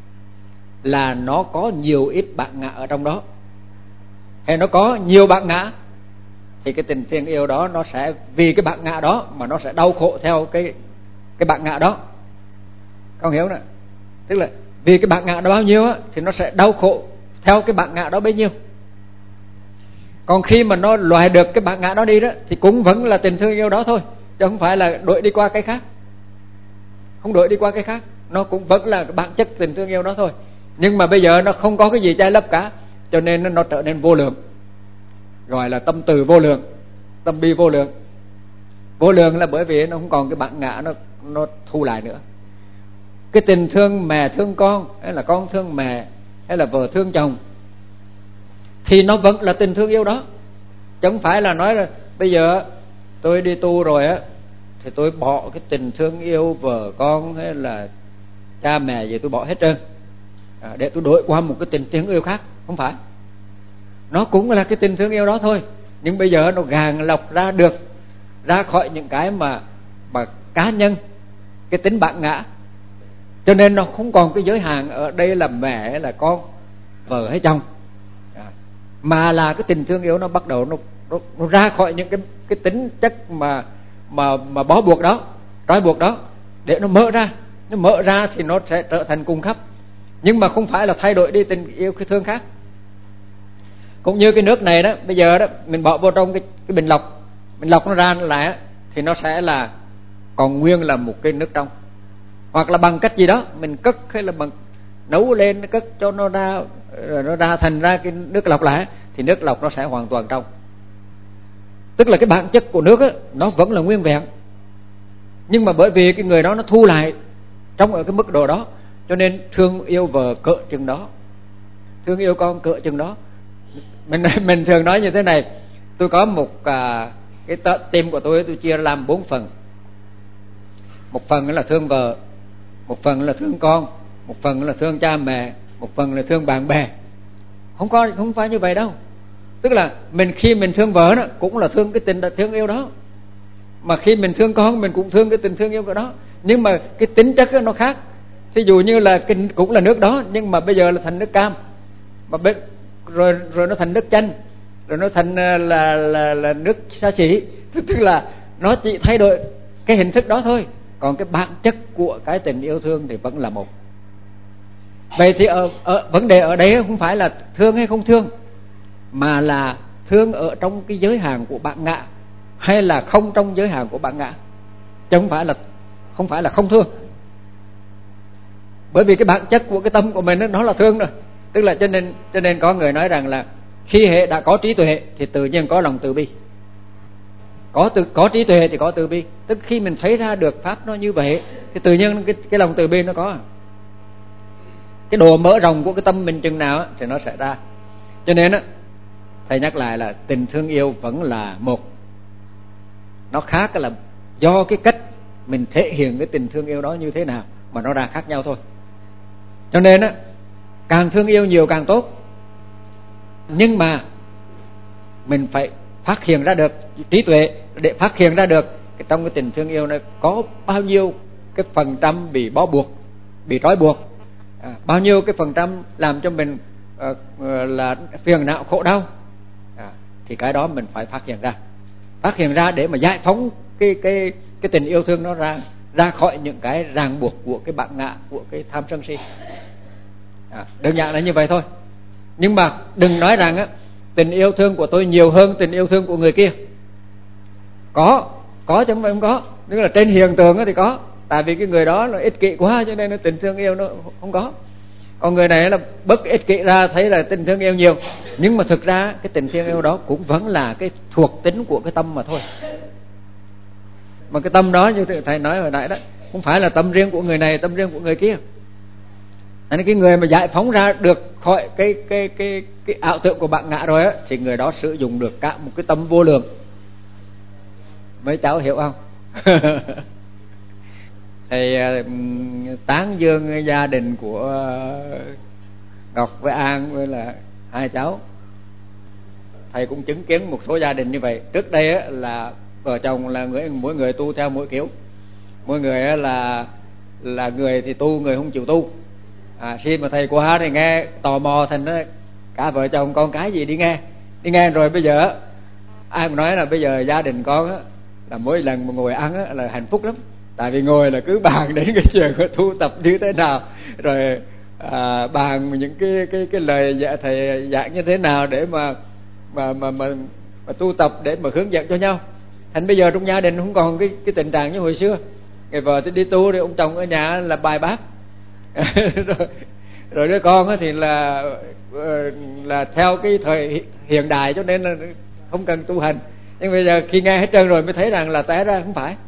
là nó có nhiều ít bạn ngã ở trong đó, hay nó có nhiều bạn ngã, thì cái tình thương yêu đó nó sẽ vì cái bạn ngã đó mà nó sẽ đau khổ theo cái cái bạn ngã đó. Con hiểu nè? Tức là vì cái bạn ngã đó bao nhiêu á, thì nó sẽ đau khổ theo cái bạn ngã đó bấy nhiêu. Còn khi mà nó loại được cái bạn ngã đó đi đó, thì cũng vẫn là tình thương yêu đó thôi, chứ không phải là đổi đi qua cái khác. Không đổi đi qua cái khác, nó cũng vẫn là bản chất tình thương yêu đó thôi. Nhưng mà bây giờ nó không có cái gì che lấp cả, cho nên nó, nó trở nên vô lượng, gọi là tâm từ vô lượng, tâm bi vô lượng. Vô lượng là bởi vì nó không còn cái bạn ngã nó nó thu lại nữa. Cái tình thương mẹ thương con, hay là con thương mẹ, hay là vợ thương chồng, thì nó vẫn là tình thương yêu đó. Chứ không phải là nói là bây giờ tôi đi tu rồi á, thì tôi bỏ cái tình thương yêu vợ con hay là cha mẹ gì tôi bỏ hết trơn, à, để tôi đổi qua một cái tình thương yêu khác. Không phải. Nó cũng là cái tình thương yêu đó thôi, nhưng bây giờ nó gàng lọc ra được, ra khỏi những cái mà mà cá nhân, cái tính bạn ngã. Cho nên nó không còn cái giới hạn ở đây là mẹ hay là con, vợ hay chồng, à, mà là cái tình thương yêu nó bắt đầu nó nó, nó ra khỏi những cái cái tính chất mà mà mà bó buộc đó, trói buộc đó, để nó mở ra. Nó mở ra thì nó sẽ trở thành cùng khắp, nhưng mà không phải là thay đổi đi tình yêu cái thương khác. Cũng như cái nước này đó, bây giờ đó mình bỏ vô trong cái cái bình lọc, bình lọc nó ra lại thì nó sẽ là còn nguyên là một cái nước trong. Hoặc là bằng cách gì đó mình cất, hay là bằng nấu lên cất cho nó ra, rồi nó ra thành ra cái nước lọc lại, thì nước lọc nó sẽ hoàn toàn trong. Tức là cái bản chất của nước á, nó vẫn là nguyên vẹn, nhưng mà bởi vì cái người đó nó thu lại trong ở cái mức độ đó, cho nên thương yêu vợ cỡ chừng đó, thương yêu con cỡ chừng đó. Mình mình thường nói như thế này, tôi có một à, cái team của tôi, tôi chia làm bốn phần. Một phần là thương vợ, một phần là thương con, một phần là thương cha mẹ, một phần là thương bạn bè. Không có, không phải như vậy đâu. Tức là mình khi mình thương vợ đó cũng là thương cái tình thương yêu đó, mà khi mình thương con mình cũng thương cái tình thương yêu của đó. Nhưng mà cái tính chất nó khác. Thí dụ như là cũng là nước đó, nhưng mà bây giờ là thành nước cam, mà bên, rồi rồi nó thành nước chanh, rồi nó thành là là là nước sa chỉ. Tức là nó chỉ thay đổi cái hình thức đó thôi, còn cái bản chất của cái tình yêu thương thì vẫn là một. Vậy thì ở, ở vấn đề ở đây không phải là thương hay không thương, mà là thương ở trong cái giới hạn của bạn ngã, hay là không trong giới hạn của bạn ngã, chứ không phải là không phải là không thương. Bởi vì cái bản chất của cái tâm của mình đó, nó là thương rồi. Tức là cho nên cho nên có người nói rằng là khi hệ đã có trí tuệ thì tự nhiên có lòng từ bi. Có từ có trí tuệ thì có từ bi. Tức khi mình thấy ra được pháp nó như vậy thì tự nhiên cái cái lòng từ bi nó có. Cái độ mở rộng của cái tâm mình chừng nào á, thì nó sẽ ra. Cho nên á, thầy nhắc lại là tình thương yêu vẫn là một. Nó khác là do cái cách mình thể hiện cái tình thương yêu đó như thế nào mà nó ra khác nhau thôi. Cho nên á, càng thương yêu nhiều càng tốt. Nhưng mà mình phải phát hiện ra được trí tuệ để phát hiện ra được cái trong cái tình thương yêu này có bao nhiêu cái phần trăm bị bó buộc, bị trói buộc, à, bao nhiêu cái phần trăm làm cho mình uh, uh, là phiền não khổ đau, à, thì cái đó mình phải phát hiện ra, phát hiện ra để mà giải phóng cái cái cái tình yêu thương nó ra ra khỏi những cái ràng buộc của cái bản ngã, của cái tham sân si. À, đơn giản là như vậy thôi. Nhưng mà đừng nói rằng á, tình yêu thương của tôi nhiều hơn tình yêu thương của người kia. Có, có chứ không phải không có. Tức là trên hiện tượng thì có, tại vì cái người đó là ích kỷ quá cho nên nó tình thương yêu nó không có. Còn người này là bất ích kỷ ra thấy là tình thương yêu nhiều, nhưng mà thực ra cái tình thương yêu đó cũng vẫn là cái thuộc tính của cái tâm mà thôi. Mà cái tâm đó như thầy nói hồi nãy đó, không phải là tâm riêng của người này, tâm riêng của người kia. Nên cái người mà giải phóng ra được khỏi cái cái cái cái ảo tưởng của bạn ngã rồi á, thì người đó sử dụng được cả một cái tâm vô lượng. Mấy cháu hiểu không? Thầy tán dương gia đình của Ngọc với An với là hai cháu. Thầy cũng chứng kiến một số gia đình như vậy. Trước đây á, là vợ chồng là người mỗi người tu theo mỗi kiểu. Mỗi người á, là là người thì tu, người không chịu tu. À, khi mà thầy qua thì nghe tò mò, thành đó cả vợ chồng con cái gì đi nghe đi nghe rồi bây giờ ai cũng nói là bây giờ gia đình con á, là mỗi lần mà ngồi ăn á, là hạnh phúc lắm. Tại vì ngồi là cứ bàn đến cái chuyện tu tập như thế nào, rồi à, bàn những cái cái cái lời dạy thầy dạy như thế nào để mà mà mà mà, mà tu tập để mà hướng dẫn cho nhau. Thành bây giờ trong gia đình không còn cái cái tình trạng như hồi xưa, người vợ thì đi tu rồi ông chồng ở nhà là bài bác. rồi, rồi đứa con thì là là theo cái thời hiện đại cho nên là không cần tu hành. Nhưng bây giờ khi nghe hết trơn rồi mới thấy rằng là té ra không phải.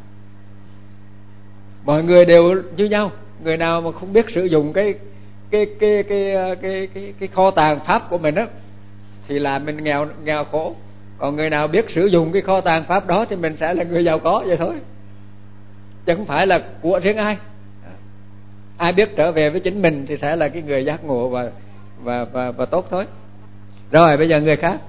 Mọi người đều như nhau, người nào mà không biết sử dụng cái cái cái cái cái cái, cái kho tàng pháp của mình á thì là mình nghèo nghèo khổ. Còn người nào biết sử dụng cái kho tàng pháp đó thì mình sẽ là người giàu có vậy thôi. Chứ không phải là của riêng ai. Ai biết trở về với chính mình thì sẽ là cái người giác ngộ và và và và tốt thôi. Rồi bây giờ người khác.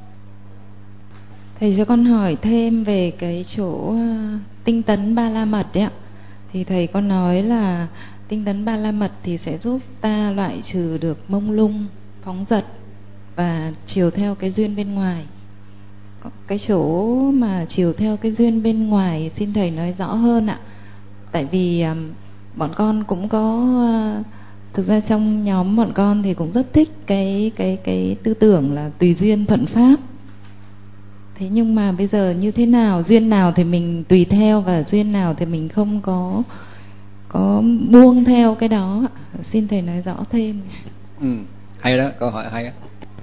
Thầy cho con hỏi thêm về cái chỗ tinh tấn ba la mật ấy ạ. Thì thầy có nói là tinh tấn ba la mật thì sẽ giúp ta loại trừ được mông lung, phóng dật và chiều theo cái duyên bên ngoài. Cái chỗ mà chiều theo cái duyên bên ngoài xin thầy nói rõ hơn ạ. Tại vì bọn con cũng có, thực ra trong nhóm bọn con thì cũng rất thích cái cái cái tư tưởng là tùy duyên thuận pháp. Thế nhưng mà bây giờ như thế nào, duyên nào thì mình tùy theo và duyên nào thì mình không có có buông theo cái đó. Xin thầy nói rõ thêm. Ừ, hay đó, câu hỏi hay đó.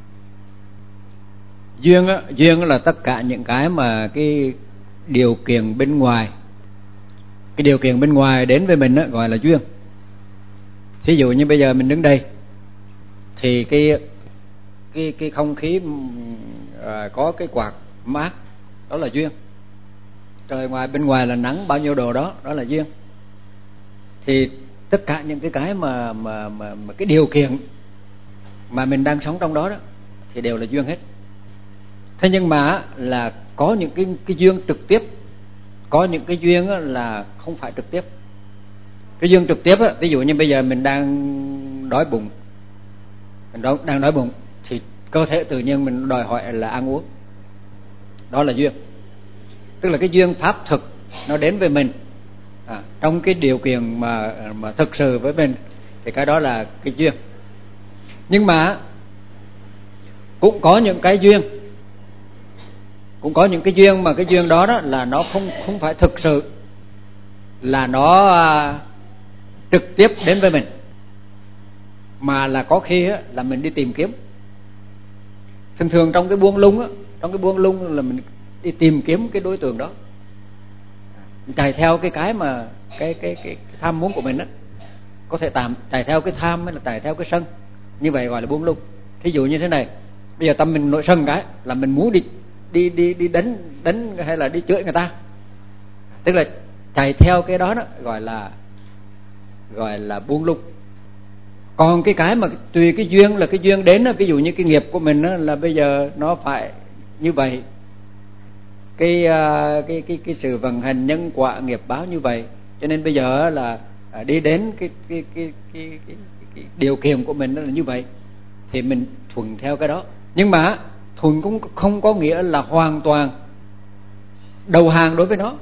Duyên á, duyên là tất cả những cái mà cái điều kiện bên ngoài, cái điều kiện bên ngoài đến với mình á, gọi là duyên. Thí dụ như bây giờ mình đứng đây thì cái cái cái không khí à, có cái quạt mát, đó là duyên. Trời ngoài bên ngoài là nắng bao nhiêu độ đó, đó là duyên. Thì tất cả những cái cái mà mà mà, mà cái điều kiện mà mình đang sống trong đó đó thì đều là duyên hết. Thế nhưng mà là có những cái cái duyên trực tiếp, có những cái duyên là không phải trực tiếp. Cái duyên trực tiếp á, ví dụ như bây giờ mình đang đói bụng, mình đang đói bụng thì cơ thể tự nhiên mình đòi hỏi là ăn uống, đó là duyên. Tức là cái duyên pháp thực nó đến với mình à, trong cái điều kiện mà mà thực sự với mình thì cái đó là cái duyên. Nhưng mà cũng có những cái duyên, cũng có những cái duyên mà cái duyên đó đó là nó không không phải thực sự là nó à, trực tiếp đến với mình, mà là có khi á, là mình đi tìm kiếm. Thường thường trong cái buông lung á, trong cái buông lung là mình đi tìm kiếm cái đối tượng đó, mình chạy theo cái cái mà cái cái cái, cái tham muốn của mình á, có thể tạm chạy theo cái tham hay là chạy theo cái sân, như vậy gọi là buông lung. Thí dụ như thế này, bây giờ tâm mình nổi sân cái là mình muốn đi đi đi đi đánh đánh hay là đi chửi người ta, tức là chạy theo cái đó đó gọi là gọi là buông lung. Còn cái cái mà tùy cái duyên là cái duyên đến đó, ví dụ như cái nghiệp của mình đó, là bây giờ nó phải như vậy, cái cái cái cái sự vận hành nhân quả nghiệp báo như vậy, cho nên bây giờ là đi đến cái cái cái cái, cái, cái điều kiện của mình đó là như vậy thì mình thuận theo cái đó. Nhưng mà thuận cũng không có nghĩa là hoàn toàn đầu hàng đối với nó.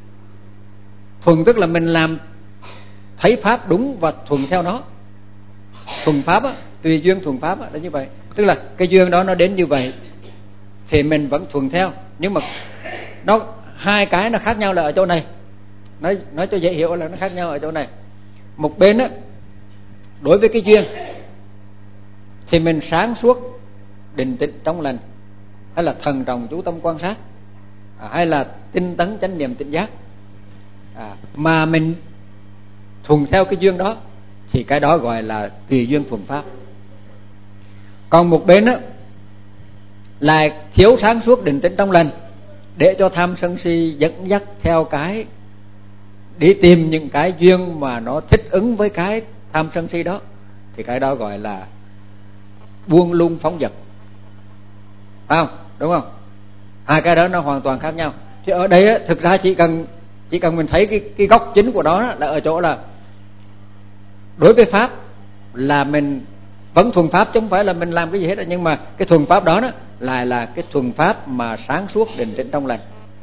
Thuận tức là mình làm thấy pháp đúng và thuận theo nó. Thuận pháp á, tùy duyên thuận pháp á, là như vậy. Tức là cái duyên đó nó đến như vậy thì mình vẫn thuận theo. Nhưng mà nó hai cái nó khác nhau là ở chỗ này. nói nói cho dễ hiểu là nó khác nhau ở chỗ này. Một bên á, đối với cái duyên thì mình sáng suốt định tĩnh trong lành, hay là thần trọng chú tâm quan sát, à, hay là tinh tấn chánh niệm tỉnh giác, à, mà mình thuần theo cái duyên đó thì cái đó gọi là tùy duyên thuần pháp. Còn một bên á là thiếu sáng suốt định tĩnh trong lành, để cho tham sân si dẫn dắt theo cái, đi tìm những cái duyên mà nó thích ứng với cái tham sân si đó, thì cái đó gọi là buông lung phóng dật, phải không? Đúng không? Hai cái đó nó hoàn toàn khác nhau. Thì ở đây á, thực ra chỉ cần chỉ cần mình thấy cái cái góc chính của đó là ở chỗ là đối với pháp là mình vẫn thuần pháp, chứ không phải là mình làm cái gì hết. Nhưng mà cái thuần pháp đó, đó lại là cái thuần pháp mà sáng suốt định tĩnh trong lành.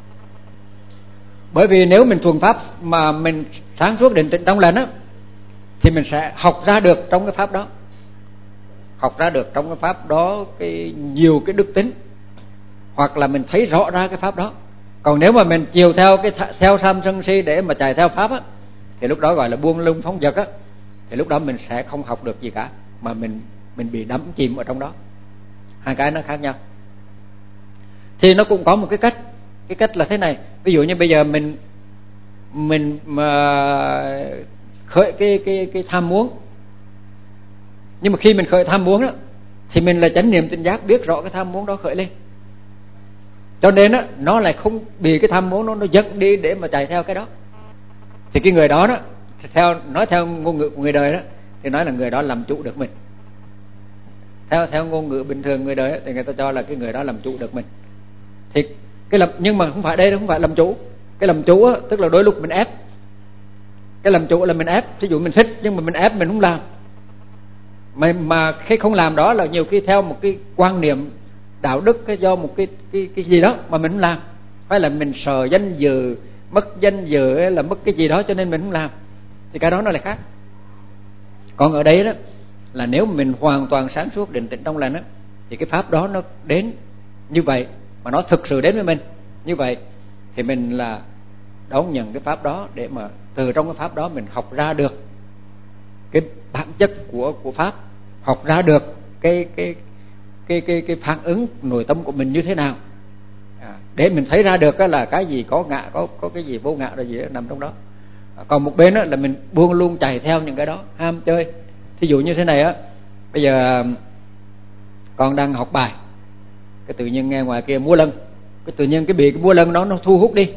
Bởi vì nếu mình thuần pháp mà mình sáng suốt định tĩnh trong lành á, thì mình sẽ học ra được trong cái pháp đó, học ra được trong cái pháp đó cái nhiều cái đức tính, hoặc là mình thấy rõ ra cái pháp đó. Còn nếu mà mình chiều theo cái theo tham sân si để mà chạy theo pháp á, thì lúc đó gọi là buông lung phóng dật á, thì lúc đó mình sẽ không học được gì cả, mà mình mình bị đắm chìm ở trong đó. Hai cái nó khác nhau. Thì nó cũng có một cái cách, cái cách là thế này. Ví dụ như bây giờ mình mình mà khởi cái cái cái tham muốn, nhưng mà khi mình khởi tham muốn đó, thì mình là chánh niệm tỉnh giác biết rõ cái tham muốn đó khởi lên, cho nên á nó lại không bị cái tham muốn nó nó dẫn đi để mà chạy theo cái đó. Thì cái người đó đó, theo nói theo ngôn ngữ của người đời đó, thì nói là người đó làm chủ được mình. Theo theo ngôn ngữ bình thường người đời đó, thì người ta cho là cái người đó làm chủ được mình. Thì cái làm, nhưng mà không phải, đây không phải làm chủ. Cái làm chủ á, tức là đôi lúc mình ép. Cái làm chủ là mình ép. Ví dụ mình thích nhưng mà mình ép mình không làm. Mà mà khi không làm đó là nhiều khi theo một cái quan niệm đạo đức, cái do một cái cái cái gì đó mà mình không làm, hay là mình sợ danh dự, mất danh dự hay là mất cái gì đó cho nên mình không làm, thì cái đó nó lại khác. Còn ở đây đó là nếu mình hoàn toàn sáng suốt định tĩnh trong lành á, thì cái pháp đó nó đến như vậy, mà nó thực sự đến với mình như vậy, thì mình là đón nhận cái pháp đó, để mà từ trong cái pháp đó mình học ra được cái bản chất của của pháp, học ra được cái cái cái cái cái phản ứng nội tâm của mình như thế nào, à, để mình thấy ra được là cái gì có ngã, có có cái gì vô ngã là gì đó nằm trong đó. À, còn một bên đó là mình buông luôn chạy theo những cái đó, ham chơi. Thí dụ như thế này á, bây giờ con đang học bài, cái tự nhiên nghe ngoài kia múa lân, cái tự nhiên cái bị cái múa lân đó nó thu hút đi,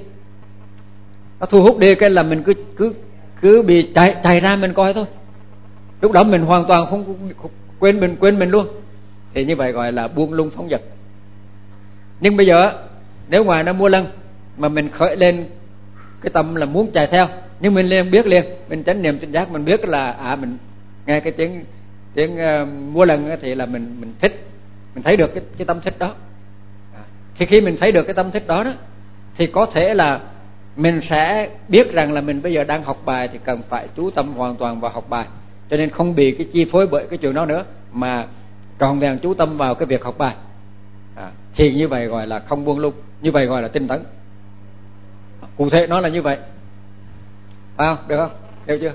nó thu hút đi cái là mình cứ cứ cứ bị chạy chạy ra mình coi thôi. Lúc đó mình hoàn toàn không, không quên mình quên mình luôn. Thì như vậy gọi là buông lung phóng dật. Nhưng bây giờ nếu ngoài nó múa lân mà mình khởi lên cái tâm là muốn chạy theo, nhưng mình liền biết liền, mình chánh niệm tỉnh giác, mình biết là à mình nghe cái tiếng tiếng uh, múa lân thì là mình mình thích, mình thấy được cái cái tâm thích đó. À, thì khi mình thấy được cái tâm thích đó đó, thì có thể là mình sẽ biết rằng là mình bây giờ đang học bài thì cần phải chú tâm hoàn toàn vào học bài, cho nên không bị cái chi phối bởi cái chuyện đó nữa, mà tròn vẹn chú tâm vào cái việc học bài. À, thì như vậy gọi là không buông lung, như vậy gọi là tinh tấn. Cụ thể nó là như vậy, phải không? Được không? Hiểu chưa?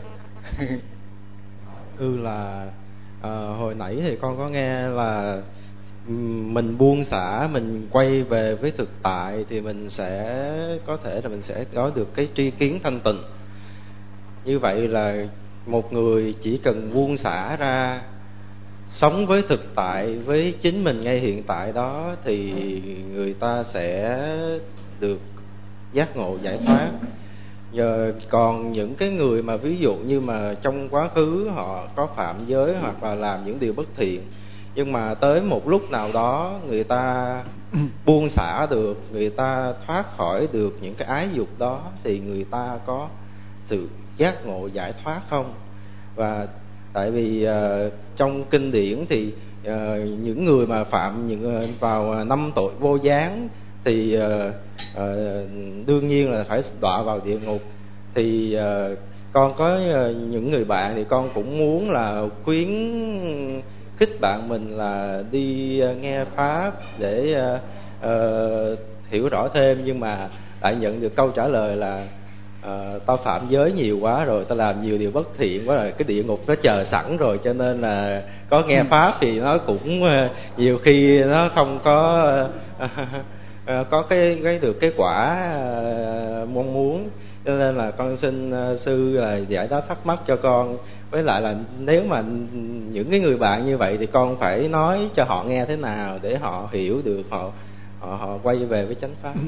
Ừ, là à, hồi nãy thì con có nghe là mình buông xả, mình quay về với thực tại thì mình sẽ có thể là mình sẽ có được cái tri kiến thanh tịnh. Như vậy là một người chỉ cần buông xả ra, sống với thực tại, với chính mình ngay hiện tại đó, thì người ta sẽ được giác ngộ giải thoát. Giờ còn những cái người mà ví dụ như mà trong quá khứ họ có phạm giới hoặc là làm những điều bất thiện, nhưng mà tới một lúc nào đó người ta buông xả được, người ta thoát khỏi được những cái ái dục đó, thì người ta có sự giác ngộ giải thoát không? Và tại vì uh, trong kinh điển thì uh, những người mà phạm những uh, vào năm tội vô gián thì uh, uh, đương nhiên là phải đọa vào địa ngục. Thì uh, con có uh, những người bạn thì con cũng muốn là khuyến khích bạn mình là đi uh, nghe pháp để uh, uh, hiểu rõ thêm, nhưng mà lại nhận được câu trả lời là uh, tao phạm giới nhiều quá rồi, tao làm nhiều điều bất thiện quá rồi, cái địa ngục nó chờ sẵn rồi, cho nên là có nghe pháp thì nó cũng uh, nhiều khi nó không có uh, uh, có cái cái được cái quả uh, mong muốn. Cho nên là con xin uh, sư là giải đáp thắc mắc cho con. Với lại là nếu mà những cái người bạn như vậy thì con phải nói cho họ nghe thế nào để họ hiểu được, họ họ, họ quay về với chánh pháp.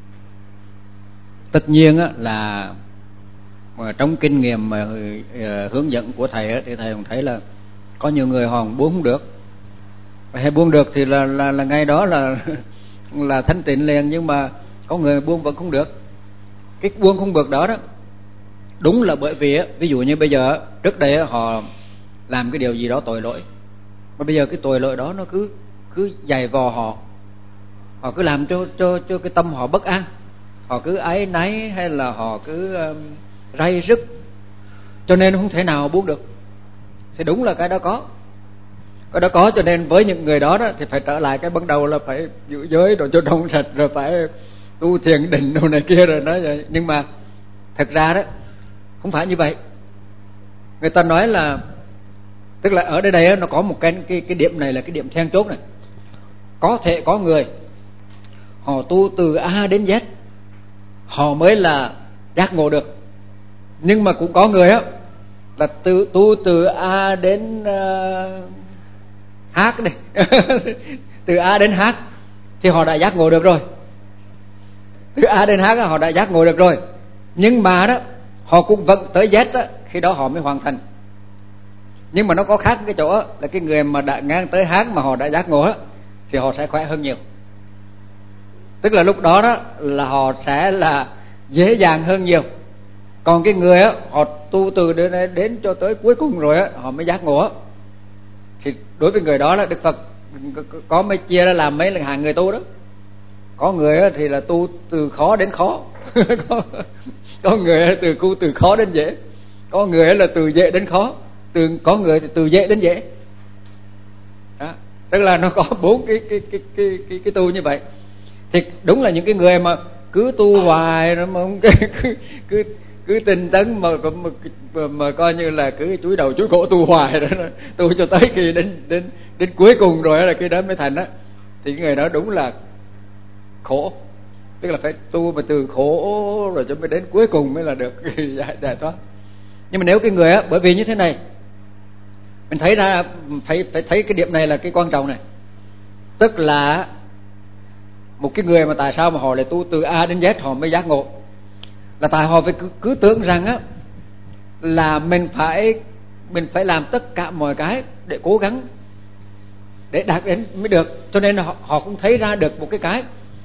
Tất nhiên á, là mà trong kinh nghiệm mà uh, hướng dẫn của thầy á, thì thầy cũng thấy là có nhiều người họ buông không được, hay buông được thì là là, là ngay đó là là thanh tịnh liền, nhưng mà có người buông vẫn không được. Cái buông không được đó đó đúng là bởi vì á, ví dụ như bây giờ trước đây á, họ làm cái điều gì đó tội lỗi, mà bây giờ cái tội lỗi đó nó cứ cứ dày vò họ, họ cứ làm cho cho cho cái tâm họ bất an, họ cứ áy náy hay là họ cứ um, ray rứt, cho nên không thể nào buông được. Thì đúng là cái đó có, cái đó có, cho nên với những người đó, đó thì phải trở lại cái ban đầu là phải giữ giới rồi cho trong sạch, rồi phải tu thiền định đồ này kia rồi nói vậy. Nhưng mà thật ra đó không phải như vậy. Người ta nói là, tức là ở đây đây nó có một cái cái cái điểm này là cái điểm then chốt này. Có thể có người họ tu từ A đến Z họ mới là giác ngộ được, nhưng mà cũng có người á là từ tu từ A đến uh, H đi từ A đến H thì họ đã giác ngộ được rồi. Từ A đến H họ đã giác ngộ được rồi, nhưng mà đó họ cũng vẫn tới Z đó, khi đó họ mới hoàn thành. Nhưng mà nó có khác cái chỗ đó, là cái người mà đã ngang tới H mà họ đã giác ngộ đó, thì họ sẽ khỏe hơn nhiều. Tức là lúc đó đó là họ sẽ là dễ dàng hơn nhiều. Còn cái người á họ tu từ đến, đến cho tới cuối cùng rồi á họ mới giác ngộ á, thì đối với người đó là Đức Phật có mấy chia ra làm mấy là hàng người tu đó. Có người á thì là tu từ khó đến khó có, có người từ tu từ khó đến dễ, có người là từ dễ đến khó, từ có người thì từ dễ đến dễ đó. Tức là nó có bốn cái cái cái cái cái, cái tu như vậy. Thì đúng là những cái người mà cứ tu hoài rồi mà không cứ cứ cứ tinh tấn mà, mà mà mà coi như là cứ chúi đầu chúi cổ tu hoài rồi đó, tu cho tới khi đến đến đến cuối cùng rồi là khi đó mới thành á, thì cái người đó đúng là khổ. Tức là phải tu mà từ khổ rồi cho mới đến cuối cùng mới là được giải, giải thoát. Nhưng mà nếu cái người á, bởi vì như thế này mình thấy ra, phải phải thấy cái điểm này là cái quan trọng này. Tức là một cái người mà tại sao mà họ lại tu từ A đến Z họ mới giác ngộ, là tại họ phải cứ, cứ tưởng rằng á là mình phải mình phải làm tất cả mọi cái để cố gắng để đạt đến mới được, cho nên họ họ cũng thấy ra được một cái cái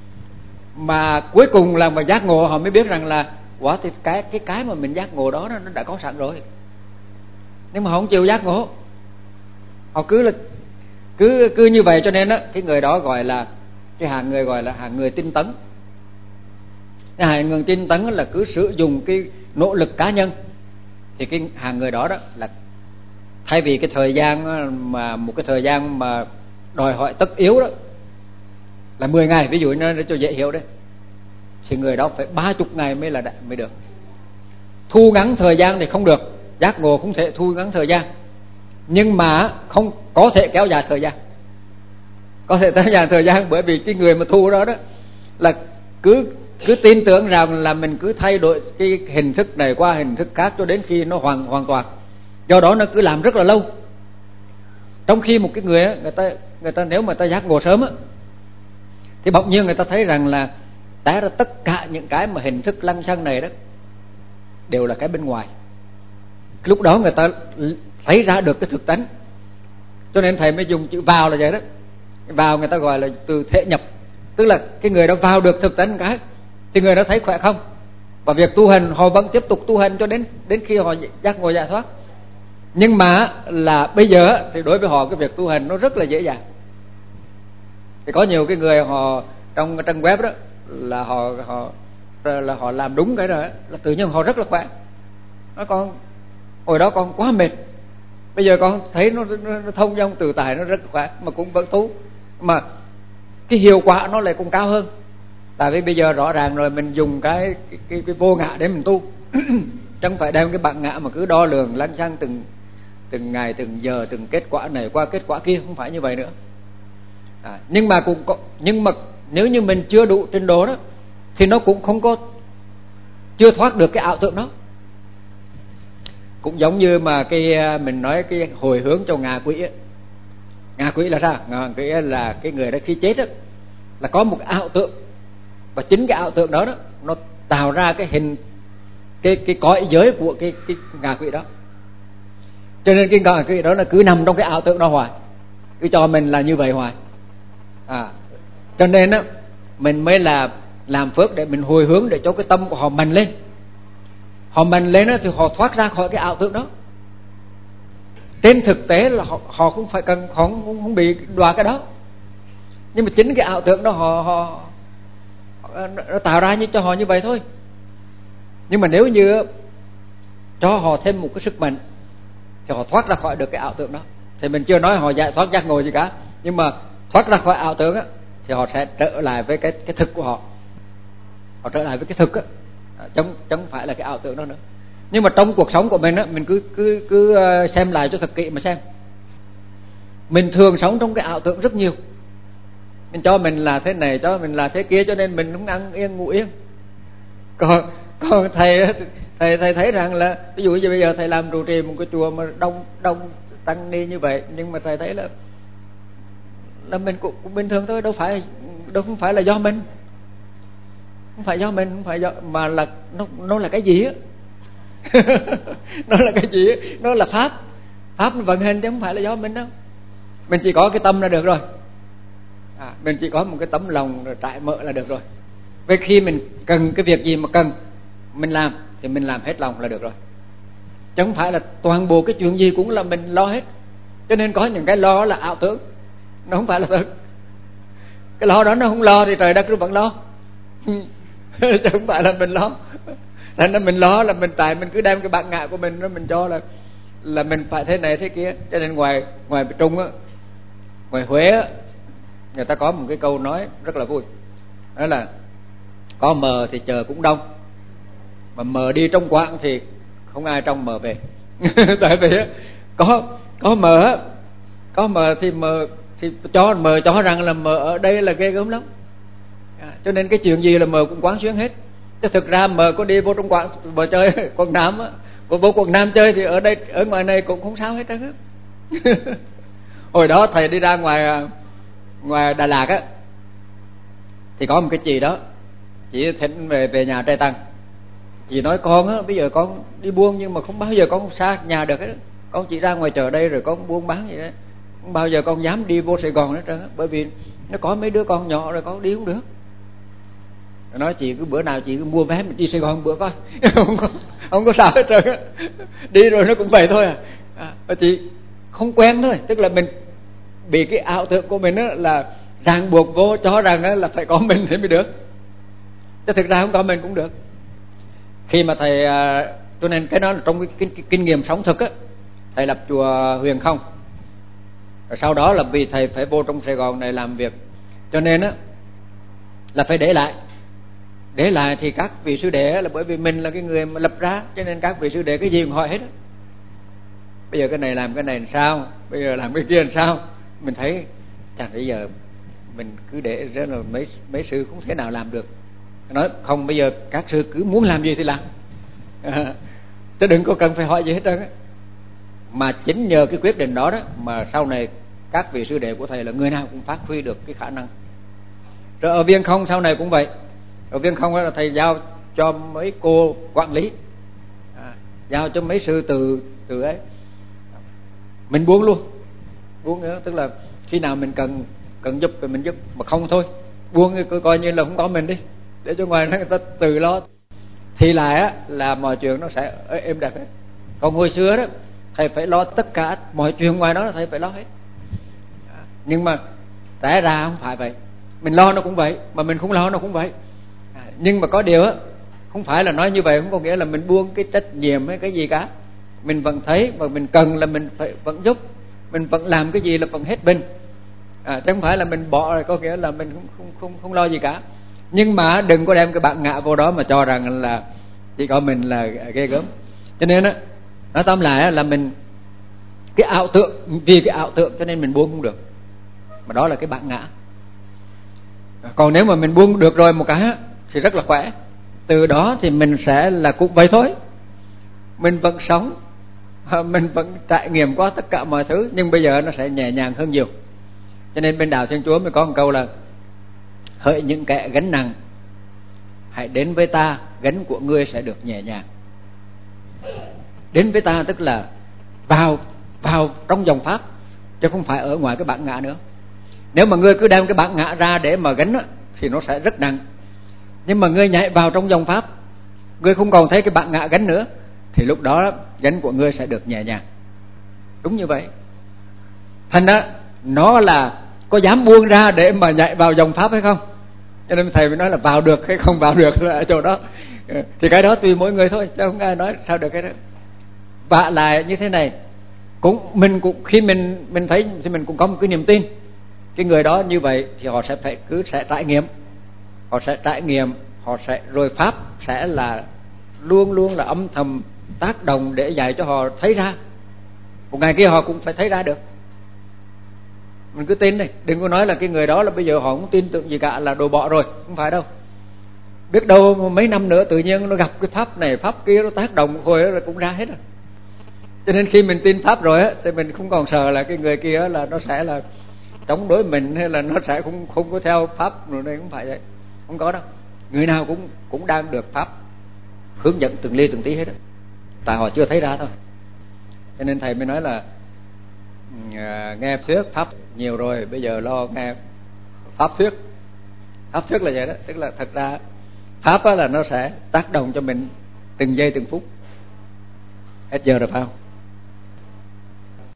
mà cuối cùng là mà giác ngộ họ mới biết rằng là quả thì cái cái cái mà mình giác ngộ đó nó đã có sẵn rồi, nhưng mà họ không chịu giác ngộ, họ cứ là cứ cứ như vậy. Cho nên á cái người đó gọi là cái hàng người gọi là hàng người tinh tấn. Cái hàng người tinh tấn là cứ sử dụng cái nỗ lực cá nhân, thì cái hàng người đó đó là thay vì cái thời gian mà một cái thời gian mà đòi hỏi tất yếu đó là mười ngày, ví dụ nó để cho dễ hiểu đấy, thì người đó phải ba chục ngày mới là mới được. Thu ngắn thời gian thì không được, giác ngộ không thể thu ngắn thời gian, nhưng mà không có thể kéo dài thời gian, có thể kéo dài thời gian bởi vì cái người mà thu đó đó là cứ cứ tin tưởng rằng là mình cứ thay đổi cái hình thức này qua hình thức khác cho đến khi nó hoàn hoàn toàn. Do đó nó cứ làm rất là lâu. Trong khi một cái người á, người ta người ta nếu mà ta giác ngộ sớm á, thì bỗng nhiên người ta thấy rằng là té ra tất cả những cái mà hình thức lăng xăng này đó đều là cái bên ngoài. Lúc đó người ta thấy ra được cái thực tánh. Cho nên thầy mới dùng chữ vào là vậy đó. Vào người ta gọi là từ thể nhập, tức là cái người đó vào được thực tánh cái thì người đó thấy khỏe không, và việc tu hành họ vẫn tiếp tục tu hành cho đến đến khi họ giác ngộ giải thoát. Nhưng mà là bây giờ thì đối với họ cái việc tu hành nó rất là dễ dàng. Thì có nhiều cái người họ trong trang web đó là họ họ là họ làm đúng cái đó là tự nhiên họ rất là khỏe. Nó con hồi đó con quá mệt, bây giờ con thấy nó, nó, nó thông dong tự tại, nó rất khỏe mà cũng vẫn tu, mà cái hiệu quả nó lại cũng cao hơn. Tại vì bây giờ rõ ràng rồi mình dùng cái cái, cái, cái vô ngã để mình tu, Chẳng phải đem cái bản ngã mà cứ đo lường lăng xăng từng từng ngày, từng giờ, từng kết quả này qua kết quả kia, không phải như vậy nữa. À, nhưng mà cũng có, nhưng mà nếu như mình chưa đủ trình độ đó thì nó cũng không có, chưa thoát được cái ảo tưởng đó. Cũng giống như mà cái mình nói cái hồi hướng cho ngạ quỷ ấy. Ngạ quỷ là sao? Ngạ quỷ là cái người đó khi chết đó, là có một ảo tưởng, và chính cái ảo tưởng đó, đó nó tạo ra cái hình cái cái cõi giới của cái cái ngạ quỷ đó. Cho nên cái ngạ quỷ đó là cứ nằm trong cái ảo tưởng đó hoài, cứ cho mình là như vậy hoài. À, cho nên á mình mới là làm phước để mình hồi hướng, để cho cái tâm của họ mạnh lên. Họ mạnh lên đó, thì họ thoát ra khỏi cái ảo tưởng đó. Trên thực tế là họ, họ không phải cần, họ không, không bị đọa cái đó, nhưng mà chính cái ảo tưởng đó họ, họ, họ nó tạo ra như cho họ như vậy thôi. Nhưng mà nếu như cho họ thêm một cái sức mạnh thì họ thoát ra khỏi được cái ảo tưởng đó. Thì mình chưa nói họ giải thoát giác ngộ gì cả, nhưng mà thoát ra khỏi ảo tưởng á, thì họ sẽ trở lại với cái cái thực của họ. Họ trở lại với cái thực á, chẳng chẳng phải là cái ảo tưởng đó nữa. Nhưng mà trong cuộc sống của mình á, mình cứ cứ cứ xem lại cho thật kỹ mà xem. Mình thường sống trong cái ảo tưởng rất nhiều. Mình cho mình là thế này, cho mình là thế kia, cho nên mình không ăn yên ngủ yên. Còn còn thầy thầy thầy thấy rằng là ví dụ như bây giờ thầy làm trụ trì một cái chùa mà đông đông tăng ni như vậy, nhưng mà thầy thấy là là mình cũng, cũng bình thường thôi, đâu phải đâu không phải là do mình, không phải do mình, không phải do, mà là nó nó là cái gì á. Nó là cái gì á? Nó là pháp, pháp nó vận hành chứ không phải là do mình đâu. Mình chỉ có cái tâm là được rồi. À, mình chỉ có một cái tấm lòng rồi trải mở là được rồi. Vậy khi mình cần cái việc gì mà cần mình làm thì mình làm hết lòng là được rồi, chứ không phải là toàn bộ cái chuyện gì cũng là mình lo hết. Cho nên có những cái lo là ảo tưởng, nó không phải là thật. Cái lo đó nó không lo thì trời đất nó vẫn lo. Chứ không phải là mình lo. Thành ra mình lo là mình tại mình cứ đem cái bản ngã của mình đó, mình cho là là mình phải thế này thế kia. Cho nên ngoài ngoài Trung á, ngoài Huế á, người ta có một cái câu nói rất là vui, đó là có mờ thì chờ cũng đông, mà mờ đi trong quãng thì không ai trong mờ về. Tại vì có có mờ có mờ thì mờ thì cho mờ cho rằng là mờ ở đây là ghê gớm lắm. À, cho nên cái chuyện gì là mờ cũng quán xuyến hết. Chứ thực ra mờ có đi vô trong quán bờ chơi Quảng Nam á, vô vô Quảng Nam chơi thì ở đây ở ngoài này cũng không sao hết trơn á. Hồi đó thầy đi ra ngoài ngoài Đà Lạt á, thì có một cái chị đó, chị thỉnh về về nhà trai tăng. Chị nói con á, bây giờ con đi buôn nhưng mà không bao giờ con xa nhà được hết. Con chỉ ra ngoài chợ đây rồi con buôn bán vậy đó, không bao giờ con dám đi vô Sài Gòn hết trơn á, bởi vì nó có mấy đứa con nhỏ rồi con đi không được. Nói chị cứ bữa nào chị cứ mua vé mình đi Sài Gòn bữa coi. Không có, không có sao hết trơn á. Đi rồi nó cũng vậy thôi à. à chị không quen thôi, tức là mình bị cái ảo tưởng của mình á là ràng buộc vô cho rằng á là phải có mình thì mới được, chứ thực ra không có mình cũng được. Khi mà thầy, cho nên cái đó là trong cái, cái, cái kinh nghiệm sống thực á, thầy lập chùa Huyền Không, rồi sau đó là vì thầy phải vô trong Sài Gòn này làm việc, cho nên á là phải để lại. Để lại thì các vị sư đệ là bởi vì mình là cái người mà lập ra, cho nên các vị sư đệ cái gì cũng hỏi hết á. Bây giờ cái này làm cái này làm sao, bây giờ làm cái kia làm sao. Mình thấy chẳng bây giờ mình cứ để rất là mấy mấy sư không thể nào làm được. Nói không, bây giờ các sư cứ muốn làm gì thì làm, à, chứ đừng có cần phải hỏi gì hết trơn á. Mà chính nhờ cái quyết định đó đó mà sau này các vị sư đệ của thầy là người nào cũng phát huy được cái khả năng. Rồi ở Viên Không sau này cũng vậy. Ở Viên Không đó là thầy giao cho mấy cô quản lý, à, giao cho mấy sư từ từ ấy, mình buông luôn, buông nữa, tức là khi nào mình cần cần giúp thì mình giúp, mà không thôi buông thì coi như là không có mình đi, để cho ngoài người ta tự lo. Thì lại á là mọi chuyện nó sẽ êm đẹp hết. Còn hồi xưa đó thầy phải lo tất cả mọi chuyện ngoài đó là thầy phải lo hết, à, nhưng mà té ra không phải vậy. Mình lo nó cũng vậy, mà mình không lo nó cũng vậy. À, nhưng mà có điều á, không phải là nói như vậy không có nghĩa là mình buông cái trách nhiệm hay cái gì cả. Mình vẫn thấy và mình cần là mình phải vẫn giúp, mình vẫn làm cái gì là vẫn hết mình, à, chứ không phải là mình bỏ rồi có nghĩa là mình không không không không lo gì cả. Nhưng mà đừng có đem cái bản ngã vô đó mà cho rằng là chỉ có mình là ghê gớm. Cho nên á, nói tóm lại á, là mình cái ảo tượng, vì cái ảo tượng cho nên mình buông không được, mà đó là cái bản ngã. Còn nếu mà mình buông được rồi một cái á, thì rất là khỏe. Từ đó thì mình sẽ là cũng vậy thôi, mình vẫn sống, mình vẫn trải nghiệm qua tất cả mọi thứ, nhưng bây giờ nó sẽ nhẹ nhàng hơn nhiều. Cho nên bên đạo Thiên Chúa mới có một câu là: hỡi những kẻ gánh nặng, hãy đến với ta, gánh của ngươi sẽ được nhẹ nhàng. Đến với ta tức là vào vào trong dòng pháp, chứ không phải ở ngoài cái bản ngã nữa. Nếu mà ngươi cứ đem cái bản ngã ra để mà gánh á, thì nó sẽ rất nặng. Nhưng mà ngươi nhảy vào trong dòng pháp, ngươi không còn thấy cái bản ngã gánh nữa, thì lúc đó gánh của ngươi sẽ được nhẹ nhàng. Đúng như vậy. Thành ra nó là có dám buông ra để mà nhảy vào dòng pháp hay không. Cho nên thầy mới nói là vào được hay không vào được là ở chỗ đó. Thì cái đó tùy mỗi người thôi, chứ không ai nói sao được cái đó. Và lại như thế này, cũng mình cũng khi mình mình thấy thì mình cũng có một cái niềm tin. Cái người đó như vậy thì họ sẽ phải cứ sẽ trải nghiệm, họ sẽ trải nghiệm, họ sẽ rồi pháp sẽ là luôn luôn là âm thầm tác động để dạy cho họ thấy ra. Một ngày kia họ cũng phải thấy ra được. Mình cứ tin đi, đừng có nói là cái người đó là bây giờ họ không tin tưởng gì cả là đồ bỏ rồi, không phải đâu. Biết đâu mấy năm nữa tự nhiên nó gặp cái pháp này pháp kia, nó tác động một hồi là cũng ra hết rồi. Cho nên khi mình tin pháp rồi á, thì mình không còn sợ là cái người kia là nó sẽ là chống đối mình, hay là nó sẽ không không có theo pháp rồi. Đây không phải vậy, không có đâu. Người nào cũng cũng đang được pháp hướng dẫn từng ly từng tí hết đó, tại họ chưa thấy ra thôi. Cho nên thầy mới nói là à, nghe thuyết pháp nhiều rồi, bây giờ lo nghe pháp thuyết. Pháp thuyết là vậy đó, tức là thật ra pháp là nó sẽ tác động cho mình từng giây từng phút. Hết giờ rồi phải không?